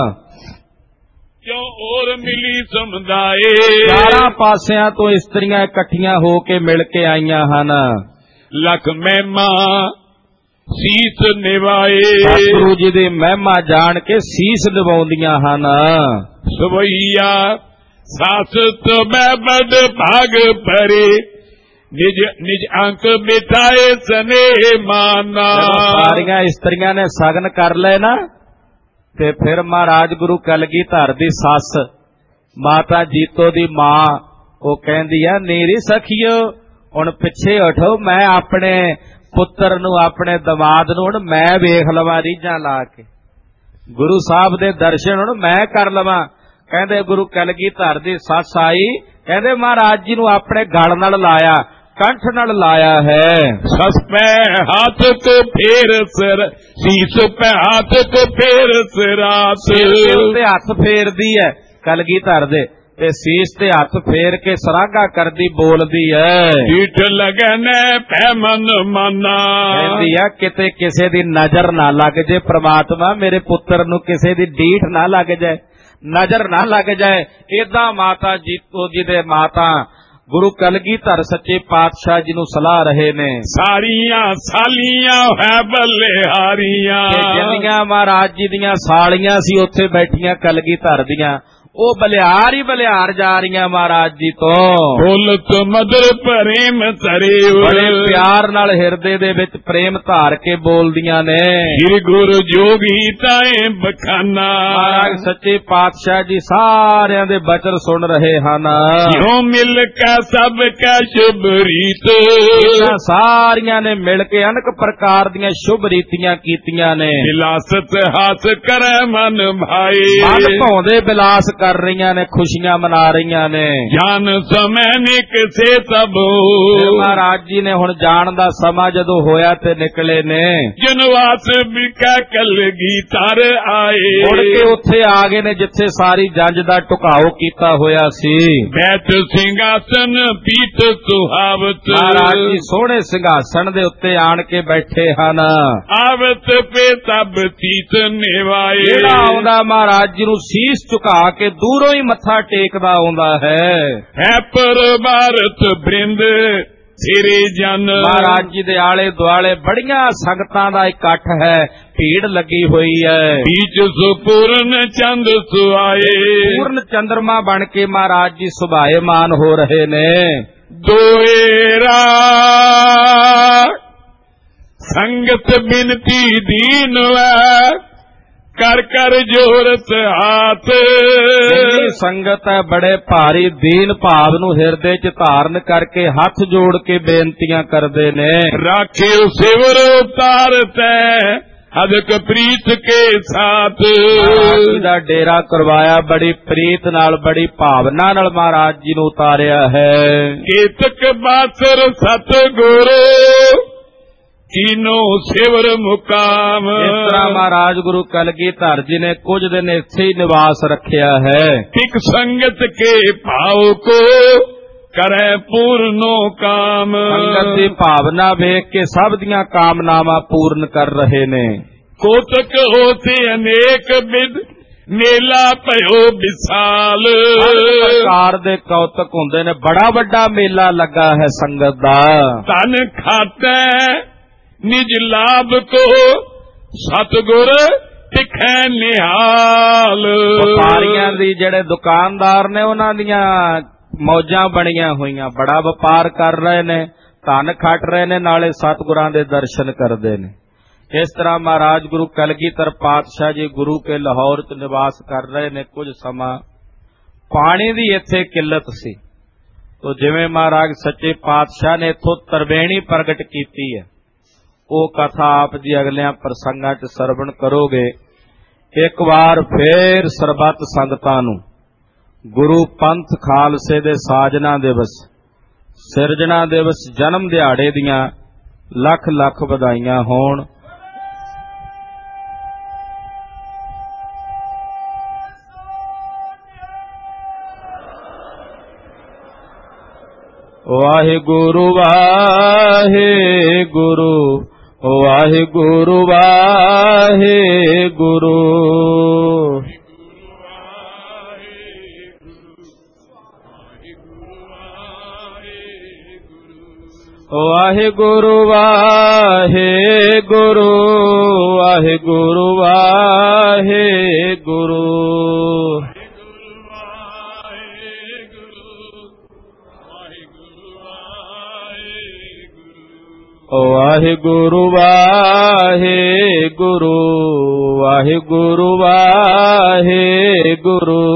Speaker 1: ਕਿਉਂ ਔਰ ਮਿਲੀ ਸਮੁਦਾਏ।
Speaker 2: ਚਾਰਾਂ ਪਾਸਿਆਂ ਤੋਂ ਇਸਤਰੀਆਂ ਇਕੱਠੀਆਂ ਹੋ ਕੇ ਮਿਲ ਕੇ ਆਈਆਂ ਹਨ।
Speaker 1: ਲੱਖ ਮਹਿਮਾ ਸੀਸ ਨਿਵਾਏ।
Speaker 2: ਸਤਿਗੁਰੂ ਜੀ ਦੀ ਮਹਿਮਾ ਜਾਣ ਕੇ ਸੀਸ ਨਿਵਾਉਂਦੀਆਂ ਹਨ।
Speaker 1: ਸਵਈਆ ਸਾਸਤ ਮੈਂ ਬੜ ਭਾਗ ਭਰੇ ਨਿਜ ਨਿਜ ਅੰਕ ਬਿਠਾਏ ਸਨੇ ਮਾਨਾ।
Speaker 2: ਸਾਰੀਆਂ ਇਸਤਰੀਆਂ ਨੇ ਸਗਨ ਕਰ ਲਏ ਨਾ, ਤੇ ਫਿਰ ਮਹਾਰਾਜ ਗੁਰੂ ਕਲਗੀਧਰ ਦੀ ਸੱਸ माता जीतो दी मां वो कहंदी है नीरी सखियो हुण पिछे हटो, मैं अपने पुत्र नूं अपने दमाद नूं हुण मैं वेख लवां रीझां ला के, गुरु साहब दे दर्शन हुण मैं कर लवां। कहंदे गुरु कलगीधर दी सस आई, कहंदे महाराज जी नूं अपने गल नाल लाया, कंठ नाल लाया है।
Speaker 1: सस पे हाथ तो फेर सिर, शीस पे हाथ तो फेर सिरात,
Speaker 2: सिर दे उत्ते हथ फेरदी है कलगीधर दे ते सीस ते हथ फेर के सरागा करदी बोलदी है।
Speaker 1: ढीठ लगन पैमन मना,
Speaker 2: कहंदी है किते किसे दी नजर ना लग जे प्रमात्मा, मेरे पुत्र नूं किसे दी ढीठ ना लग जाए, नजर ना लग जाए। इदां माता जीतो जी दे माता गुरु कलगीधर सच्चे पातशाह जी नूं सलाह रहे ने।
Speaker 1: सारियां सालियां है बल्लेहारियां,
Speaker 2: जिन्नियां महाराज जी दियां सालियां सी उत्थे बैठियां कलगीधर दियां, ओ बलिहार ही बलिहार जा रही महाराज जी तो।
Speaker 1: बोलत मधुर प्रेम तरे,
Speaker 2: बड़े प्यार नाल हिरदे दे विच प्रेम धार के बोलदियां ने।
Speaker 1: श्री गुरु जोगी ताए बखाना,
Speaker 2: महाराज सच्चे पातशाह जी सारियां दे बचन सुन रहे हन।
Speaker 1: क्यों मिल के सब कै शुभ रीत,
Speaker 2: सारियां ने मिल के अनेक प्रकार दियां शुभ रीतियां कीतियां ने।
Speaker 1: विलासत हास करे मन भाई,
Speaker 2: मन भाउंदे विलास कर रही ने, खुशियां मना रही ने।
Speaker 1: जान समय निकसे सब,
Speaker 2: महाराज जी ने हुण जान दा समा जदों होया ते निकले ने।
Speaker 1: जनवास बिका कलगीधर आए,
Speaker 2: मुड़ के उत्थे आ गए ने जिथे सारी जंज दा टुकाओ कीता होया सी।
Speaker 1: बैठ सिंहासन पीठ सुहावत,
Speaker 2: महाराज जी सोहणे सिंहासन दे उत्ते आण के बैठे हन।
Speaker 1: आवत पे तब तीत निवाए,
Speaker 2: जेड़ा आउंदा महाराज जी नूं सीस झुका के दूरों ही मत्था टेकदा आउंदा है।
Speaker 1: है पर भारत बृंद तेरे जन,
Speaker 2: महाराज जी दे आले दुआले बड़ियां संगतां दा इकट्ठ है, भीड़ लगी हुई है।
Speaker 1: बीच सुपूर्ण चंद सुआए,
Speaker 2: पूर्ण चंद्रमा बन के महाराज जी सुभायमान हो रहे ने।
Speaker 1: दोएरा संगत बिनती दीन वै, कर कर जोरत हाथ,
Speaker 2: संगत है बड़े भारी दीन भाव नूं हिरदे च धारण करके हाथ जोड़ के बेनतियां करदे ने।
Speaker 1: राखे सिवर उतारते हदक प्रीत के साथ,
Speaker 2: महाराज जी दा डेरा करवाया बड़ी प्रीत नाल बड़ी भावना नाल महाराज जी नूं उतारिया है।
Speaker 1: केतक बासर सतगुरु तीनों सेवर मुकाम,
Speaker 2: इस तरह महाराज गुरु कलगीधर जी ने कुछ दिन इत्थे ही निवास रखिया है।
Speaker 1: तिक संगत के भाव को करे पूर्णो काम,
Speaker 2: संगत की भावना वेख के सब दियां कामनावां पूर्ण कर रहे ने।
Speaker 1: कोतक होते अनेक विद मेला पयो विशाल,
Speaker 2: प्रकार दे कौतक हुंदे ने, बड़ा वड्डा मेला लगा है संगत दा।
Speaker 1: तन खाते निज लाभ को सतगुर तिखै निहाल,
Speaker 2: व्यापारियां दी जेड़े दुकानदार ने उन्हां दियां मौजां बणियां होईयां, बड़ा व्यापार कर रहे ने, धन खट रहे ने, नाले सतगुरां दे दर्शन करदे ने। इस तरह महाराज गुरु कलगीधर पातशाह जी गुरु के लाहौर च निवास कर रहे ने। कुछ समा पानी दी इत्थे किल्लत सी, तो जिवें महाराज सच्चे पातशाह ने इत्थों तरवेणी प्रगट कीती है, वो कथा आप जी अगलियां प्रसंगां च सरवण करोगे। एक बार फिर सरबत संगतां नूं गुरु पंथ खालसे दे साजना दिवस, सिरजना दिवस, जन्म दिहाड़े दियां लख लख बधाइयां होण। वाहिगुरु वाहिगुरु वाहिगुरु वाहिगुरु, वाहिगुरु वाहिगुरु वाहिगुरु वाहिगुरु, वाहिगुरु वाहिगुरु वाहिगुरु वाहिगुरु।